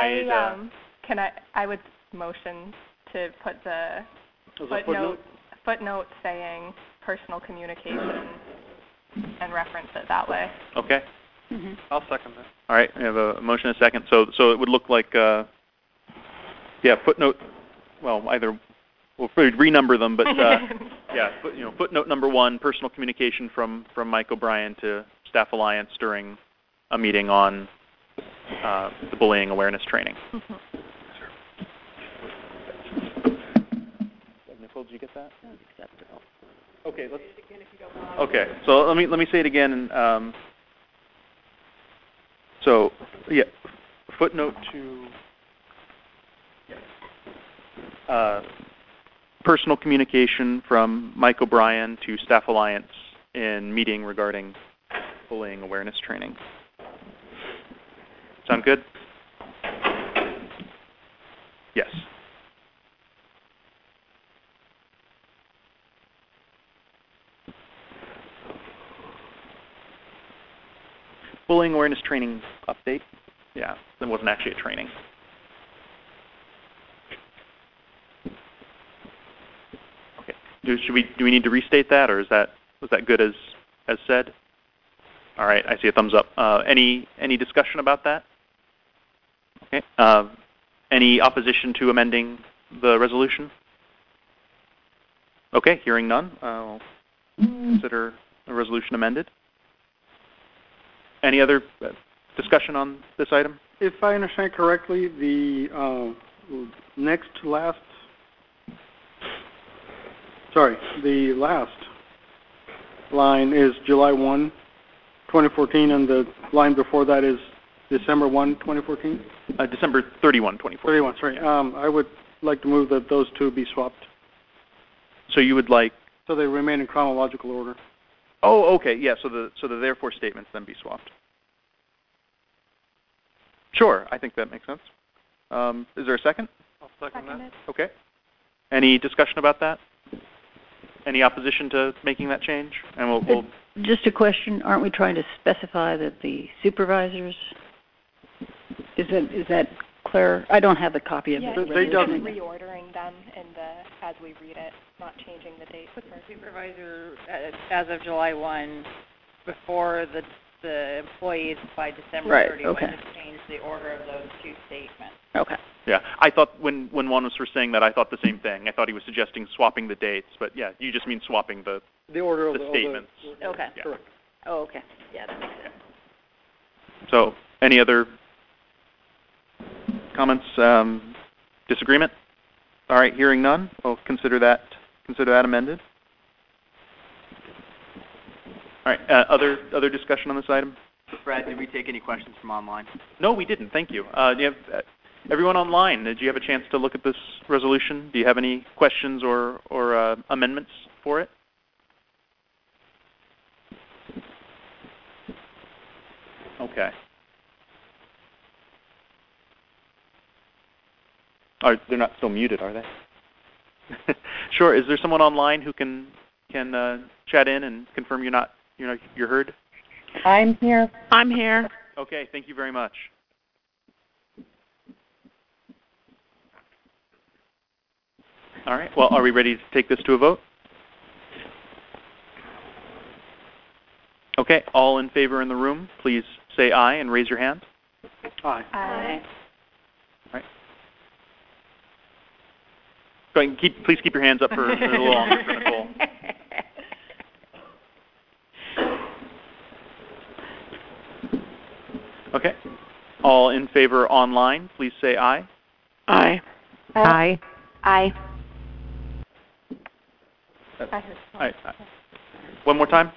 [SPEAKER 9] I would motion to put the footnote saying personal communication and reference it that way.
[SPEAKER 1] Okay.
[SPEAKER 9] Mm-hmm.
[SPEAKER 7] I'll second that.
[SPEAKER 1] All right. We have a motion and a second. So it would look like, footnote. Well, either we'll renumber them, but Yeah, footnote number 1, personal communication from Mike O'Brien to Staff Alliance during a meeting on the bullying awareness training. Nicole, did you get that? That was acceptable. Okay, okay, so let me say it again. So yeah, footnote 2. Personal communication from Mike O'Brien to Staff Alliance in meeting regarding bullying awareness training. Sound good? Yes. Bullying awareness training update. Yeah, that wasn't actually a training. Do we need to restate that, or was that good as said? All right, I see a thumbs up. Any discussion about that? Okay. Any opposition to amending the resolution? Okay, hearing none, I'll consider the resolution amended. Any other discussion on this item?
[SPEAKER 5] If I understand correctly, the the last line is July 1, 2014, and the line before that is December 1, 2014?
[SPEAKER 1] December 31, 2014.
[SPEAKER 5] 31, sorry. I would like to move that those two be swapped.
[SPEAKER 1] So you would like...
[SPEAKER 5] So they remain in chronological order.
[SPEAKER 1] Oh, okay, yeah, so the therefore statements then be swapped. Sure, I think that makes sense. Is there a second?
[SPEAKER 7] I'll second that.
[SPEAKER 1] Okay. Any discussion about that? Any opposition to making that change? And we'll
[SPEAKER 3] just a question. Aren't we trying to specify that the supervisors? Is that clear? I don't have the copy of it.
[SPEAKER 9] They just reordering them as we read it, not changing the date.
[SPEAKER 13] Supervisor, as of July 1, before the employees by December 31,
[SPEAKER 3] okay.
[SPEAKER 13] to change the order of those two statements.
[SPEAKER 3] Okay.
[SPEAKER 1] Yeah, I thought when Juan was saying that, I thought the same thing. I thought he was suggesting swapping the dates, but yeah, you just mean swapping the
[SPEAKER 5] order of
[SPEAKER 1] the statements.
[SPEAKER 13] Okay.
[SPEAKER 1] Yeah.
[SPEAKER 5] Correct.
[SPEAKER 13] Oh, okay. Yeah, that makes sense.
[SPEAKER 1] So, any other comments? Disagreement? All right, hearing none, we'll consider that amended. All right, other discussion on this item?
[SPEAKER 8] Brad, did we take any questions from online?
[SPEAKER 1] No, we didn't. Thank you. Do you have everyone online? Did you have a chance to look at this resolution? Do you have any questions or amendments for it? Okay. They're not still muted, are they? Sure. Is there someone online who can chat in and confirm you're heard?
[SPEAKER 4] I'm here. I'm here.
[SPEAKER 1] Okay. Thank you very much. All right. Well, are we ready to take this to a vote? Okay. All in favor in the room, please say aye and raise your hand.
[SPEAKER 5] Aye.
[SPEAKER 9] Aye.
[SPEAKER 1] All right. Go ahead and please keep your hands up for a little longer for Nicole. Okay. All in favor online, please say aye.
[SPEAKER 4] Aye. Aye.
[SPEAKER 9] Aye.
[SPEAKER 1] Aye. One more time.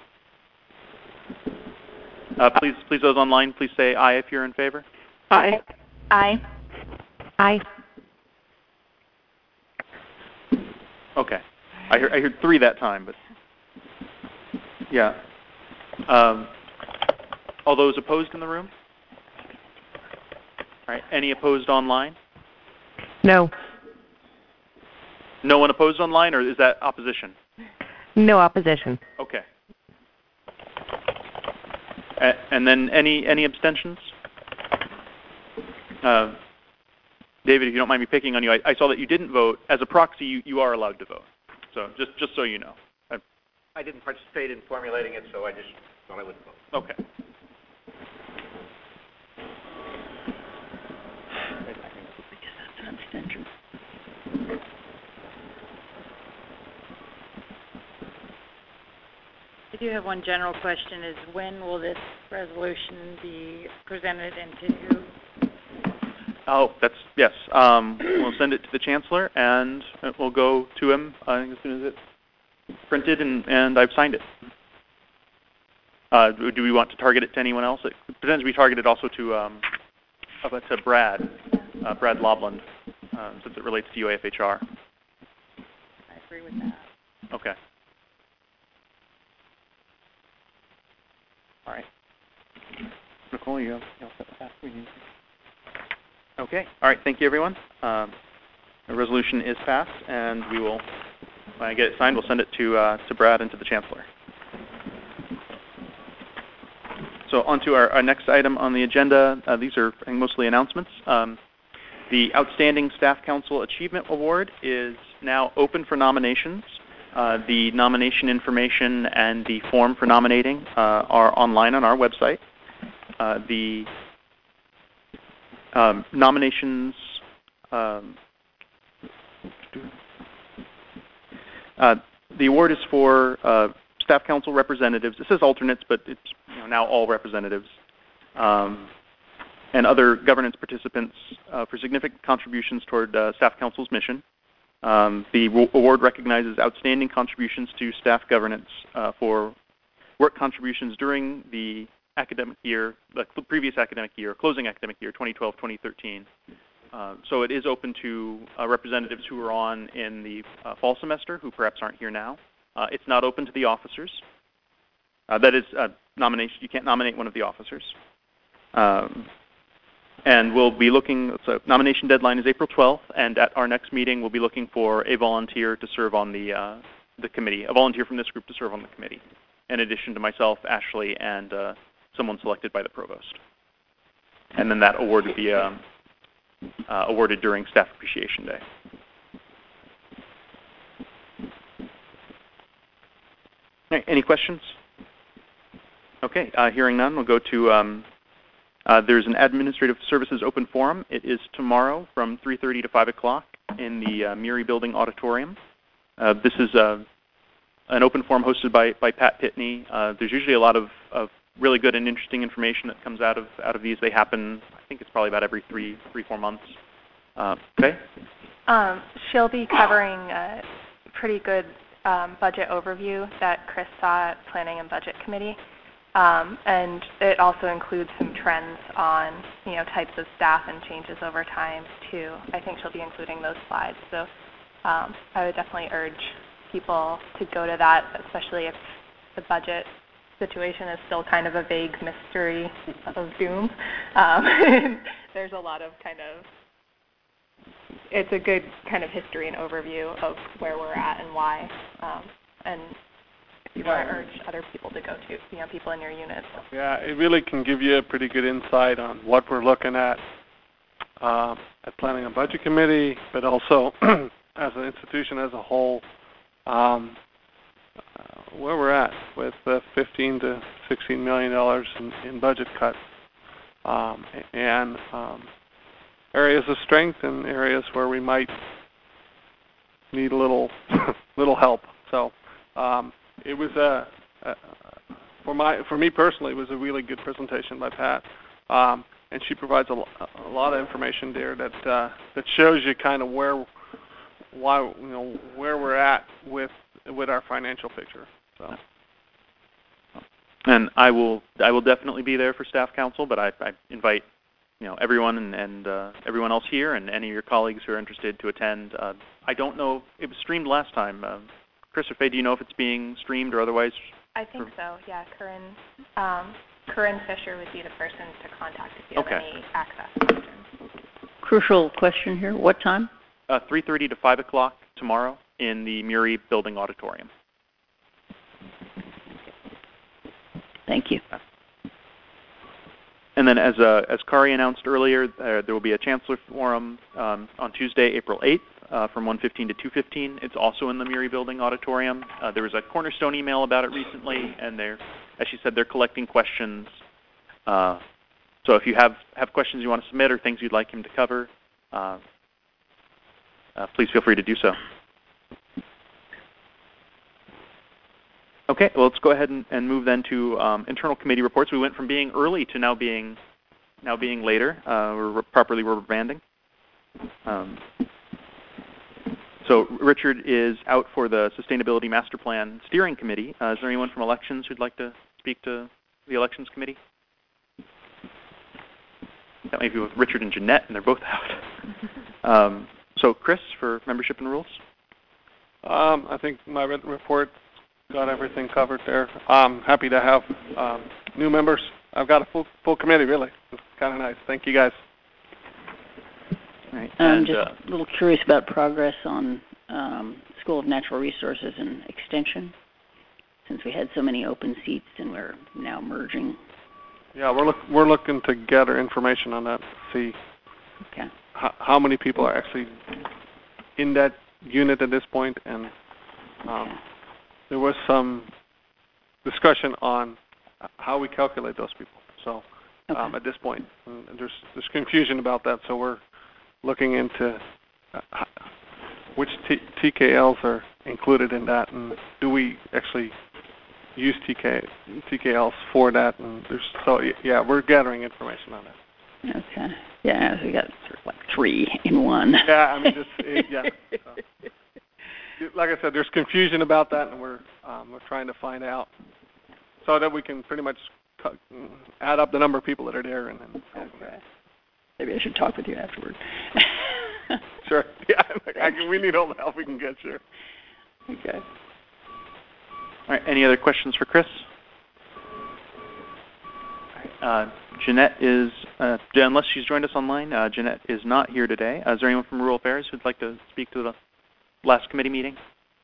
[SPEAKER 1] Please, those online, please say aye if you're in favor.
[SPEAKER 4] Aye.
[SPEAKER 9] Aye.
[SPEAKER 4] Aye.
[SPEAKER 1] Okay. I heard 3 that time, but yeah. All those opposed in the room? All right. Any opposed online?
[SPEAKER 4] No.
[SPEAKER 1] No one opposed online, or is that opposition?
[SPEAKER 4] No opposition.
[SPEAKER 1] Okay. And then any abstentions? David, if you don't mind me picking on you, I saw that you didn't vote. As a proxy, you are allowed to vote. So just so you know.
[SPEAKER 17] I didn't participate in formulating it, so I just thought I would vote.
[SPEAKER 1] Okay.
[SPEAKER 13] do have one general question: is when will this resolution be presented and to who?
[SPEAKER 1] Oh, yes. We'll send it to the Chancellor, and it will go to him as soon as it's printed and I've signed it. Do we want to target it to anyone else? It could potentially be targeted also to Brad Lobland, since it relates to UAFHR.
[SPEAKER 13] I agree with that.
[SPEAKER 1] Okay. All right. Nicole, you all set with that? Okay. All right. Thank you, everyone. The resolution is passed, and we will, when I get it signed, we'll send it to Brad and to the Chancellor. So on to our next item on the agenda. These are mostly announcements. The Outstanding Staff Council Achievement Award is now open for nominations. The nomination information and the form for nominating are online on our website. The nominations, the award is for staff council representatives. It says alternates, but it's now all representatives, and other governance participants for significant contributions toward staff council's mission. The award recognizes outstanding contributions to staff governance for work contributions during the academic year, the previous academic year, closing academic year, 2012-2013. So it is open to representatives who are on in the fall semester who perhaps aren't here now. It's not open to the officers. That is nomination. You can't nominate one of the officers. And we'll be looking, so nomination deadline is April 12th, and at our next meeting we'll be looking for a volunteer to serve on the committee, a volunteer from this group to serve on the committee, in addition to myself, Ashley, and someone selected by the provost. And then that award would be awarded during Staff Appreciation Day. Right, any questions? Okay, hearing none, we'll go to, there's an Administrative Services Open Forum. It is tomorrow from 3:30 to 5 o'clock in the Murie Building Auditorium. This is an open forum hosted by Pat Pitney. There's usually a lot of really good and interesting information that comes out of these. They happen, I think it's probably about every 3-4 months. Okay?
[SPEAKER 9] She'll be covering a pretty good budget overview that Chris saw at Planning and Budget Committee. And it also includes some trends on, types of staff and changes over time too. I think she'll be including those slides. So I would definitely urge people to go to that, especially if the budget situation is still kind of a vague mystery of doom. There's a lot of it's a good kind of history and overview of where we're at and why. And I urge other people to go to, people in your units.
[SPEAKER 7] Yeah, it really can give you a pretty good insight on what we're looking at Planning and Budget Committee, but also as an institution as a whole, where we're at with $15 to $16 million in budget cuts, and areas of strength and areas where we might need a little help. So it was for me personally, it was a really good presentation by Pat, and she provides a lot of information there that shows you kind of where we're at with our financial picture. So.
[SPEAKER 1] And I will definitely be there for staff council, but I invite everyone and everyone else here and any of your colleagues who are interested to attend. I don't know, it was streamed last time. Chris or Faye, do you know if it's being streamed or otherwise?
[SPEAKER 9] I think so, yeah. Corinne Fisher would be the person to contact if you have any access questions.
[SPEAKER 3] Crucial question here. What time?
[SPEAKER 1] 3:30 to 5 o'clock tomorrow in the Murie Building Auditorium.
[SPEAKER 3] Thank you.
[SPEAKER 1] And then as Kari announced earlier, there will be a Chancellor Forum on Tuesday, April 8th from 1:15 to 2:15. It's also in the Murie Building Auditorium. There was a Cornerstone email about it recently, and as she said, they're collecting questions. So if you have questions you want to submit or things you'd like him to cover, please feel free to do so. Okay, well, let's go ahead and move then to internal committee reports. We went from being early to now being later. We're properly rubber banding. So Richard is out for the Sustainability Master Plan Steering Committee. Is there anyone from Elections who'd like to speak to the Elections Committee? That might be with Richard and Jeanette, and they're both out. So Chris, for membership and rules?
[SPEAKER 7] I think my written report got everything covered there. I'm happy to have new members. I've got a full committee, really. It's kind of nice. Thank you, guys.
[SPEAKER 1] Right.
[SPEAKER 3] I'm just a little curious about progress on School of Natural Resources and Extension, since we had so many open seats and we're now merging.
[SPEAKER 7] Yeah, we're looking to gather information on that, see how many people are actually in that unit at this point, and there was some discussion on how we calculate those people. So at this point, there's confusion about that. So we're looking into which TKLs are included in that, and do we actually use TKLs for that? And we're gathering information on that.
[SPEAKER 3] Okay. Yeah, so we got sort of like 3 in 1.
[SPEAKER 7] Yeah, I mean, like I said, there's confusion about that, and we're trying to find out so that we can pretty much add up the number of people that are there.
[SPEAKER 3] Okay. Maybe I should talk with you afterward.
[SPEAKER 7] Sure. Yeah, we need all the help we can get, sure.
[SPEAKER 3] Okay.
[SPEAKER 1] All right, any other questions for Chris? Jeanette is, unless she's joined us online, Jeanette is not here today. Is there anyone from Rural Affairs who'd like to speak to the last committee meeting?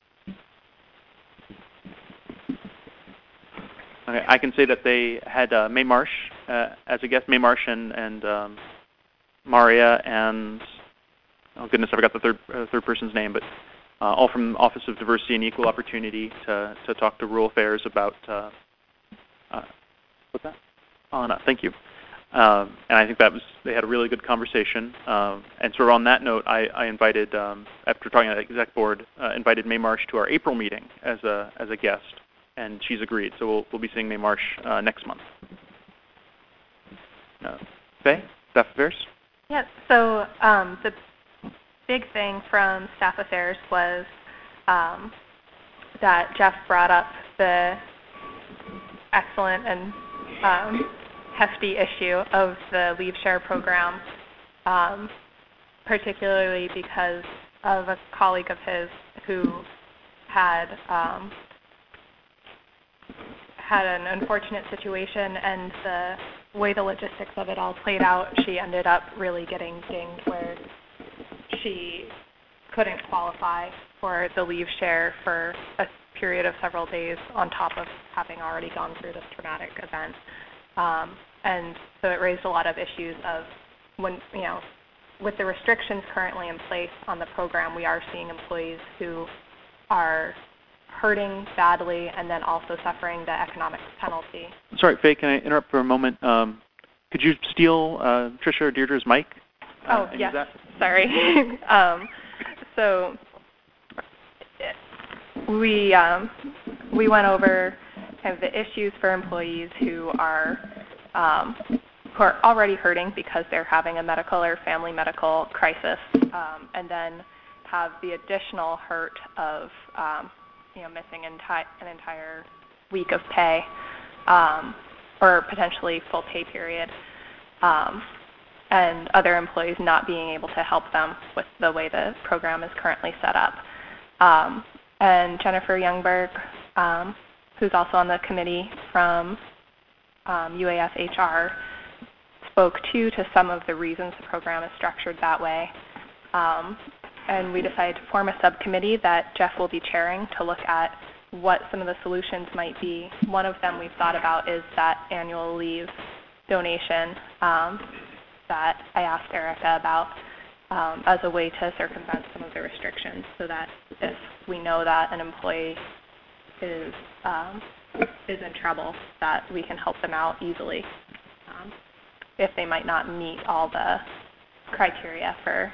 [SPEAKER 1] Okay, I can say that they had Mae Marsh as a guest, Mae Marsh and Maria and, oh goodness, I forgot the third person's name, but all from Office of Diversity and Equal Opportunity to talk to Rural Affairs about, what's that? Anna, thank you. And I think they had a really good conversation. And sort of on that note, I invited, after talking to the exec board, invited Mae Marsh to our April meeting as a guest, and she's agreed. So we'll be seeing Mae Marsh next month. Faye, Staff Affairs?
[SPEAKER 9] Yeah, so the big thing from Staff Affairs was that Jeff brought up the excellent and hefty issue of the Leave Share program, particularly because of a colleague of his who had an unfortunate situation, and the way the logistics of it all played out, she ended up really getting dinged where she couldn't qualify for the Leave Share for a period of several days on top of having already gone through this traumatic event. And so it raised a lot of issues of when, with the restrictions currently in place on the program, we are seeing employees who are hurting badly and then also suffering the economic penalty.
[SPEAKER 1] Sorry, Faye, can I interrupt for a moment? Could you steal Tricia or Deirdre's mic?
[SPEAKER 9] Yes. Sorry. So we went over kind of the issues for employees who are already hurting because they're having a medical or family medical crisis, and then have the additional hurt of missing an entire week of pay, or potentially full pay period, and other employees not being able to help them with the way the program is currently set up. And Jennifer Youngberg, who's also on the committee from UAS HR, spoke to some of the reasons the program is structured that way. And we decided to form a subcommittee that Jeff will be chairing to look at what some of the solutions might be. One of them we've thought about is that annual leave donation that I asked Erica about as a way to circumvent some of the restrictions, so that if we know that an employee is in trouble, that we can help them out easily if they might not meet all the criteria for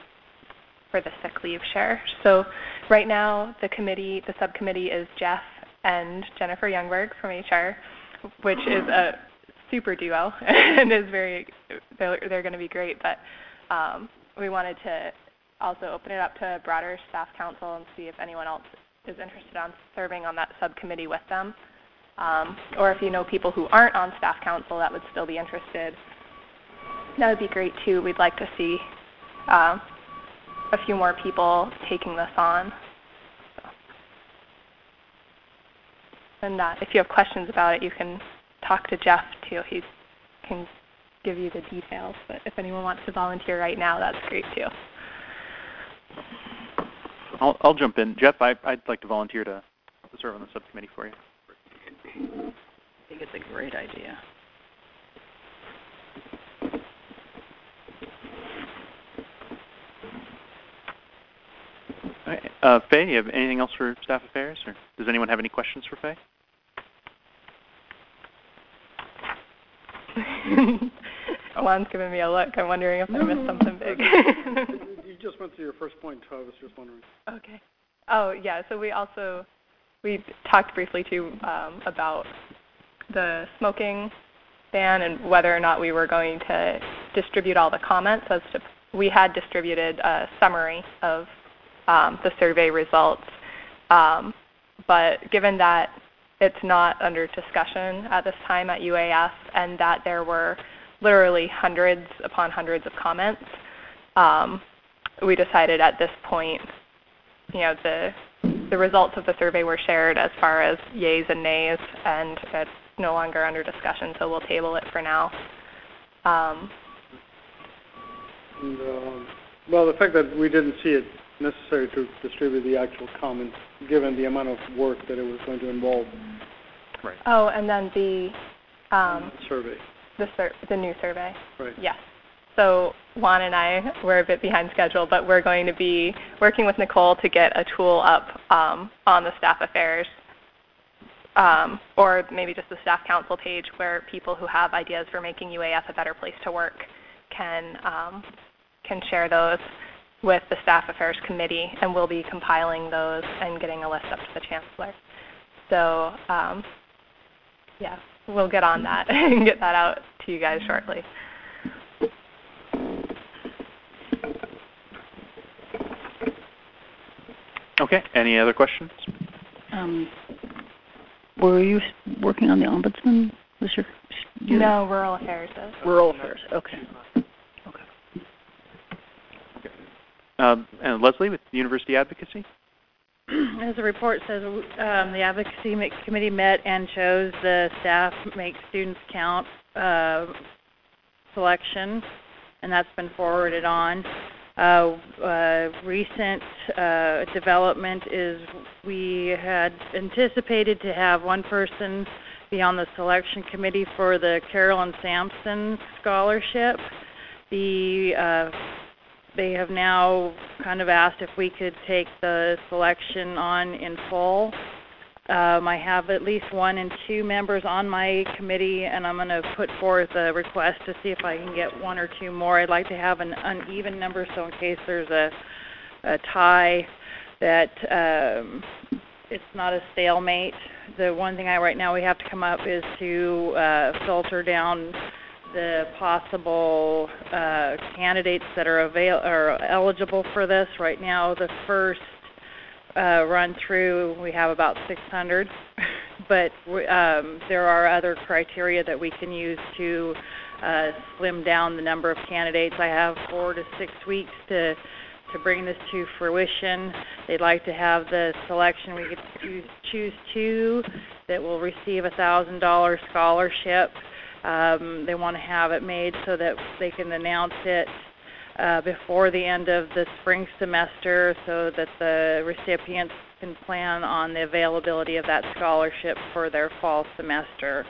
[SPEAKER 9] the sick leave share. So right now the subcommittee is Jeff and Jennifer Youngberg from HR, which is a super duo and is they're going to be great. But we wanted to also open it up to a broader staff council and see if anyone else is interested in serving on that subcommittee with them. Or if you know people who aren't on staff council that would still be interested, that would be great too. We'd like to see a few more people taking this on. And if you have questions about it, you can talk to Jeff too. He can give you the details. But if anyone wants to volunteer right now, that's great too.
[SPEAKER 1] I'll jump in. Jeff, I'd like to volunteer to serve on the subcommittee for you.
[SPEAKER 3] I think it's a great idea.
[SPEAKER 1] All right. Faye, you have anything else for staff affairs, or does anyone have any questions for Faye?
[SPEAKER 9] Juan's giving me a look. I'm wondering if I missed something big.
[SPEAKER 5] You just went to your first point, so I was just wondering.
[SPEAKER 9] Okay. Oh, yeah. So we talked briefly too about the smoking ban and whether or not we were going to distribute all the comments. We had distributed a summary of the survey results, but given that it's not under discussion at this time at UAS and that there were literally hundreds upon hundreds of comments, we decided at this point, the results of the survey were shared as far as yays and nays, and it's no longer under discussion, so we'll table it for now.
[SPEAKER 5] Well, the fact that we didn't see it necessary to distribute the actual comments, given the amount of work that it was going to involve.
[SPEAKER 1] Right.
[SPEAKER 9] Oh, and then the
[SPEAKER 5] survey.
[SPEAKER 9] The new survey.
[SPEAKER 5] Right.
[SPEAKER 9] Yes. So Juan and I, we're a bit behind schedule, but we're going to be working with Nicole to get a tool up on the staff affairs, or maybe just the staff council page, where people who have ideas for making UAS a better place to work can share those with the staff affairs committee, and we'll be compiling those and getting a list up to the chancellor. So yeah, we'll get on that and get that out to you guys shortly.
[SPEAKER 1] Okay. Any other questions?
[SPEAKER 3] Were you working on the ombudsman? Was your
[SPEAKER 9] No, rural affairs is.
[SPEAKER 3] Rural affairs. Okay.
[SPEAKER 1] And Leslie with University Advocacy?
[SPEAKER 13] As the report says, the Advocacy Committee met and chose the Staff Make Students Count selection, and that's been forwarded on. Recent development is we had anticipated to have one person be on the selection committee for the Carolyn Sampson Scholarship. They have now kind of asked if we could take the selection on in full. I have at least 1 and 2 members on my committee, and I'm going to put forth a request to see if I can get 1 or 2 more. I'd like to have an uneven number, so in case there's a tie, that it's not a stalemate. The one thing right now we have to come up is to filter down the possible candidates that are eligible for this. Right now, the first run through, we have about 600, but there are other criteria that we can use to slim down the number of candidates. I have 4 to 6 weeks to bring this to fruition. They'd like to have the selection. We could choose 2 that will receive a $1,000 scholarship. They want to have it made so that they can announce it before the end of the spring semester, so that the recipients can plan on the availability of that scholarship for their fall semester.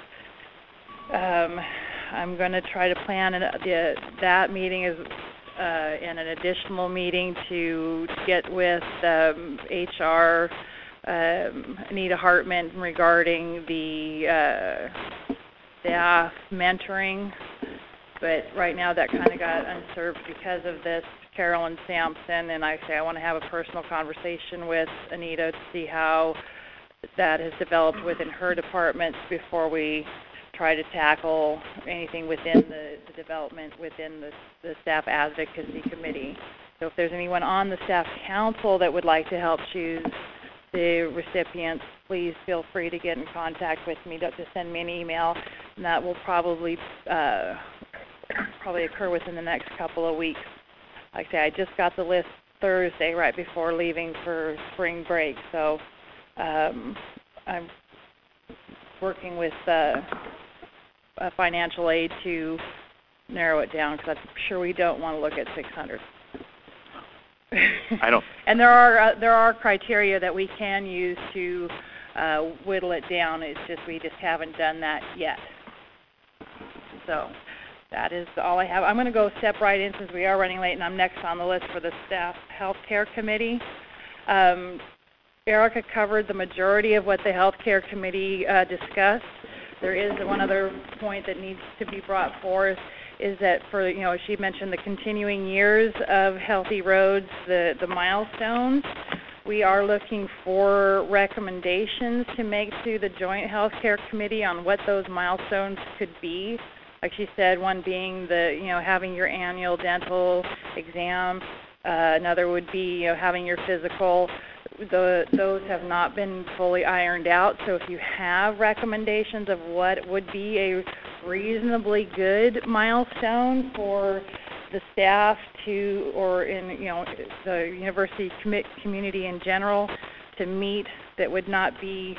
[SPEAKER 13] I'm going to try to plan that meeting as in an additional meeting to get with HR, Anita Hartman, regarding the staff mentoring. But right now that kind of got unserved because of this Carolyn Sampson, and I want to have a personal conversation with Anita to see how that has developed within her departments before we try to tackle anything within the development within the Staff Advocacy Committee. So if there's anyone on the Staff Council that would like to help choose the recipients, please feel free to get in contact with me, to send me an email, and that will probably occur within the next couple of weeks. Like I say, I just got the list Thursday right before leaving for spring break, so I'm working with financial aid to narrow it down, because I'm sure we don't want to look at 600.
[SPEAKER 1] I don't.
[SPEAKER 13] And there are criteria that we can use to whittle it down. It's just we just haven't done that yet. So that is all I have. I'm going to go step right in since we are running late, and I'm next on the list for the Staff Healthcare Committee. Erica covered the majority of what the Healthcare Committee discussed. There is one other point that needs to be brought forth, is that for, she mentioned the continuing years of Healthy Roads, the milestones. We are looking for recommendations to make to the Joint Healthcare Committee on what those milestones could be. Like she said, one being the, having your annual dental exam. Another would be, having your physical. Those have not been fully ironed out. So if you have recommendations of what would be a reasonably good milestone for the staff to, or in the university community in general, to meet, that would not be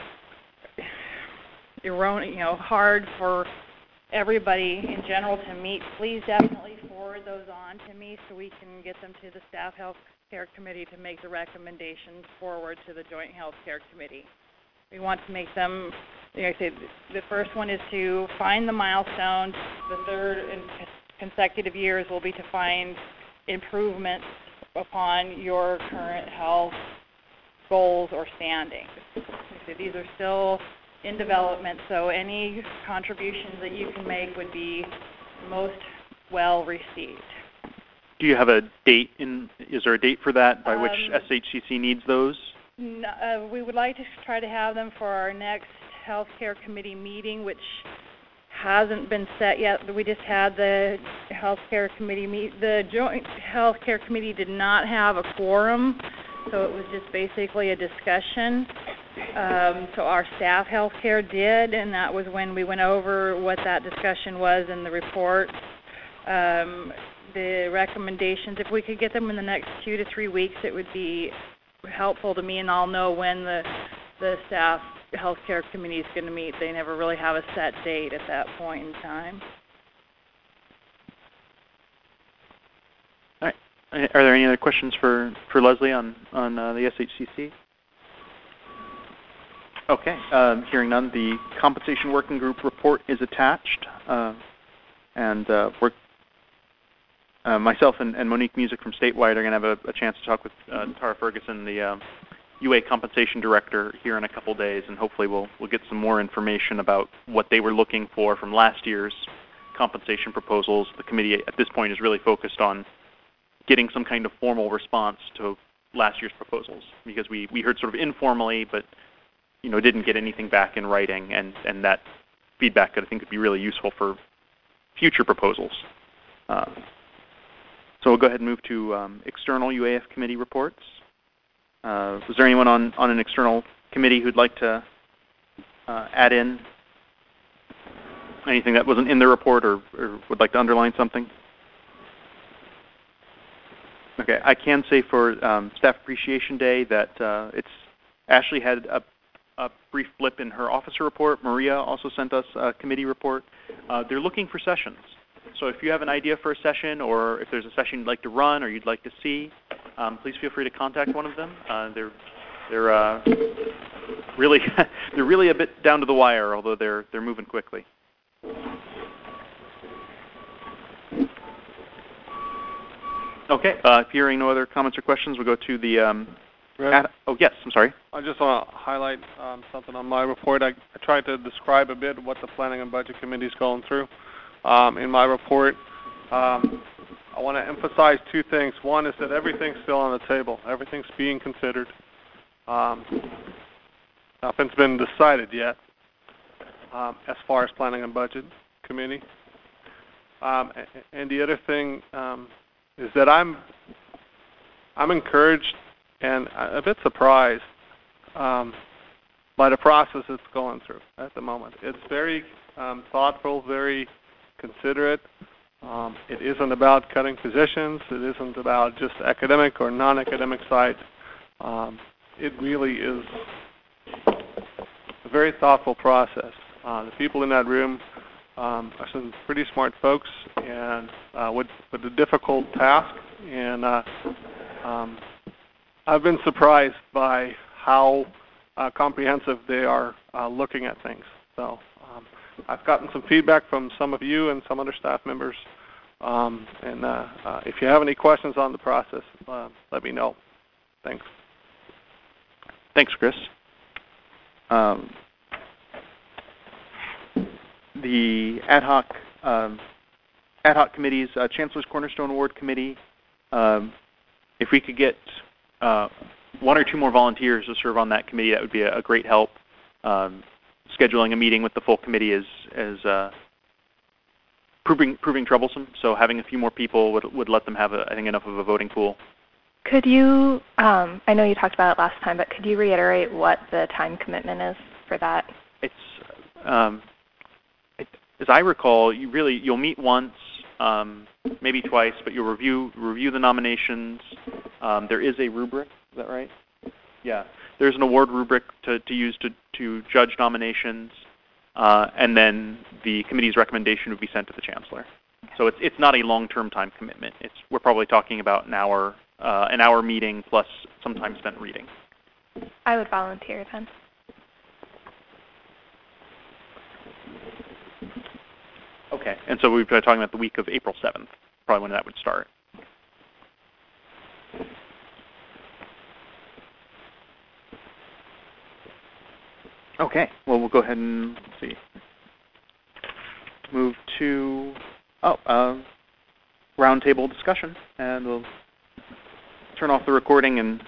[SPEAKER 13] hard for everybody in general to meet, please definitely forward those on to me so we can get them to the Staff Healthcare Committee to make the recommendations forward to the Joint Healthcare Committee. We want to make them, like I said, the first one is to find the milestones. The third in consecutive years will be to find improvements upon your current health goals or standings. So these are still in development, so any contributions that you can make would be most well received.
[SPEAKER 1] Do you have a date is there a date for that by which SHCC needs those?
[SPEAKER 13] We would like to try to have them for our next Healthcare Committee meeting, which hasn't been set yet. We just had the Healthcare Committee the Joint Healthcare Committee did not have a quorum, so it was just basically a discussion. So our Staff Healthcare did, and that was when we went over what that discussion was in the report. The recommendations, if we could get them in the next 2 to 3 weeks, it would be helpful to me, and I'll know when the Staff Healthcare Committee is going to meet. They never really have a set date at that point in time.
[SPEAKER 1] All right. Are there any other questions for Leslie on the SHCC? Okay. Hearing none, the Compensation Working Group report is attached, and myself and Monique Music from Statewide are going to have a chance to talk with Tara Ferguson, the UA Compensation Director, here in a couple days, and hopefully we'll get some more information about what they were looking for from last year's compensation proposals. The committee at this point is really focused on getting some kind of formal response to last year's proposals, because we heard sort of informally, but didn't get anything back in writing, and that feedback I think would be really useful for future proposals. So we'll go ahead and move to external UAF committee reports. Was there anyone on an external committee who'd like to add in anything that wasn't in the report or would like to underline something? Okay, I can say for Staff Appreciation Day that Ashley had a brief blip in her officer report. Maria also sent us a committee report. They're looking for sessions. So if you have an idea for a session, or if there's a session you'd like to run or you'd like to see, please feel free to contact one of them. They're really they're really a bit down to the wire, although they're moving quickly. Okay. Hearing no other comments or questions, we'll go to the. Oh yes, I'm sorry.
[SPEAKER 7] I just want to highlight something on my report. I tried to describe a bit what the Planning and Budget Committee is going through. In my report, I want to emphasize two things. One is that everything's still on the table. Everything's being considered. nothing's been decided yet as far as planning and budget committee. And the other thing is that I'm encouraged and a bit surprised by the process it's going through at the moment. It's very thoughtful, very considerate. It isn't about cutting positions. It isn't about just academic or non-academic side. It really is a very thoughtful process. The people in that room are some pretty smart folks and with a difficult task. And I've been surprised by how comprehensive they are looking at things. So I've gotten some feedback from some of you and some other staff members. And if you have any questions on the process, let me know. Thanks.
[SPEAKER 1] Thanks, Chris. The ad hoc committees, Chancellor's Cornerstone Award Committee, if we could get one or two more volunteers to serve on that committee, that would be a great help. Scheduling a meeting with the full committee is proving troublesome, so having a few more people would let them have, I think, enough of a voting pool.
[SPEAKER 9] Could you, I know you talked about it last time, but could you reiterate what the time commitment is for that?
[SPEAKER 1] It's, as I recall, you'll meet once, maybe twice, but you'll review the nominations. There is a rubric, is that right? Yeah, there's an award rubric to use to judge nominations, and then the committee's recommendation would be sent to the chancellor. So it's not a long-term time commitment. We're probably talking about an hour meeting plus some time spent reading.
[SPEAKER 9] I would volunteer then.
[SPEAKER 1] Okay, and so we've been talking about the week of April 7th, probably when that would start. Okay, well, we'll go ahead and move to roundtable discussion, and we'll turn off the recording. And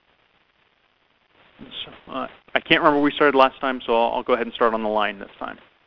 [SPEAKER 1] I can't remember where we started last time, so I'll go ahead and start on the line this time.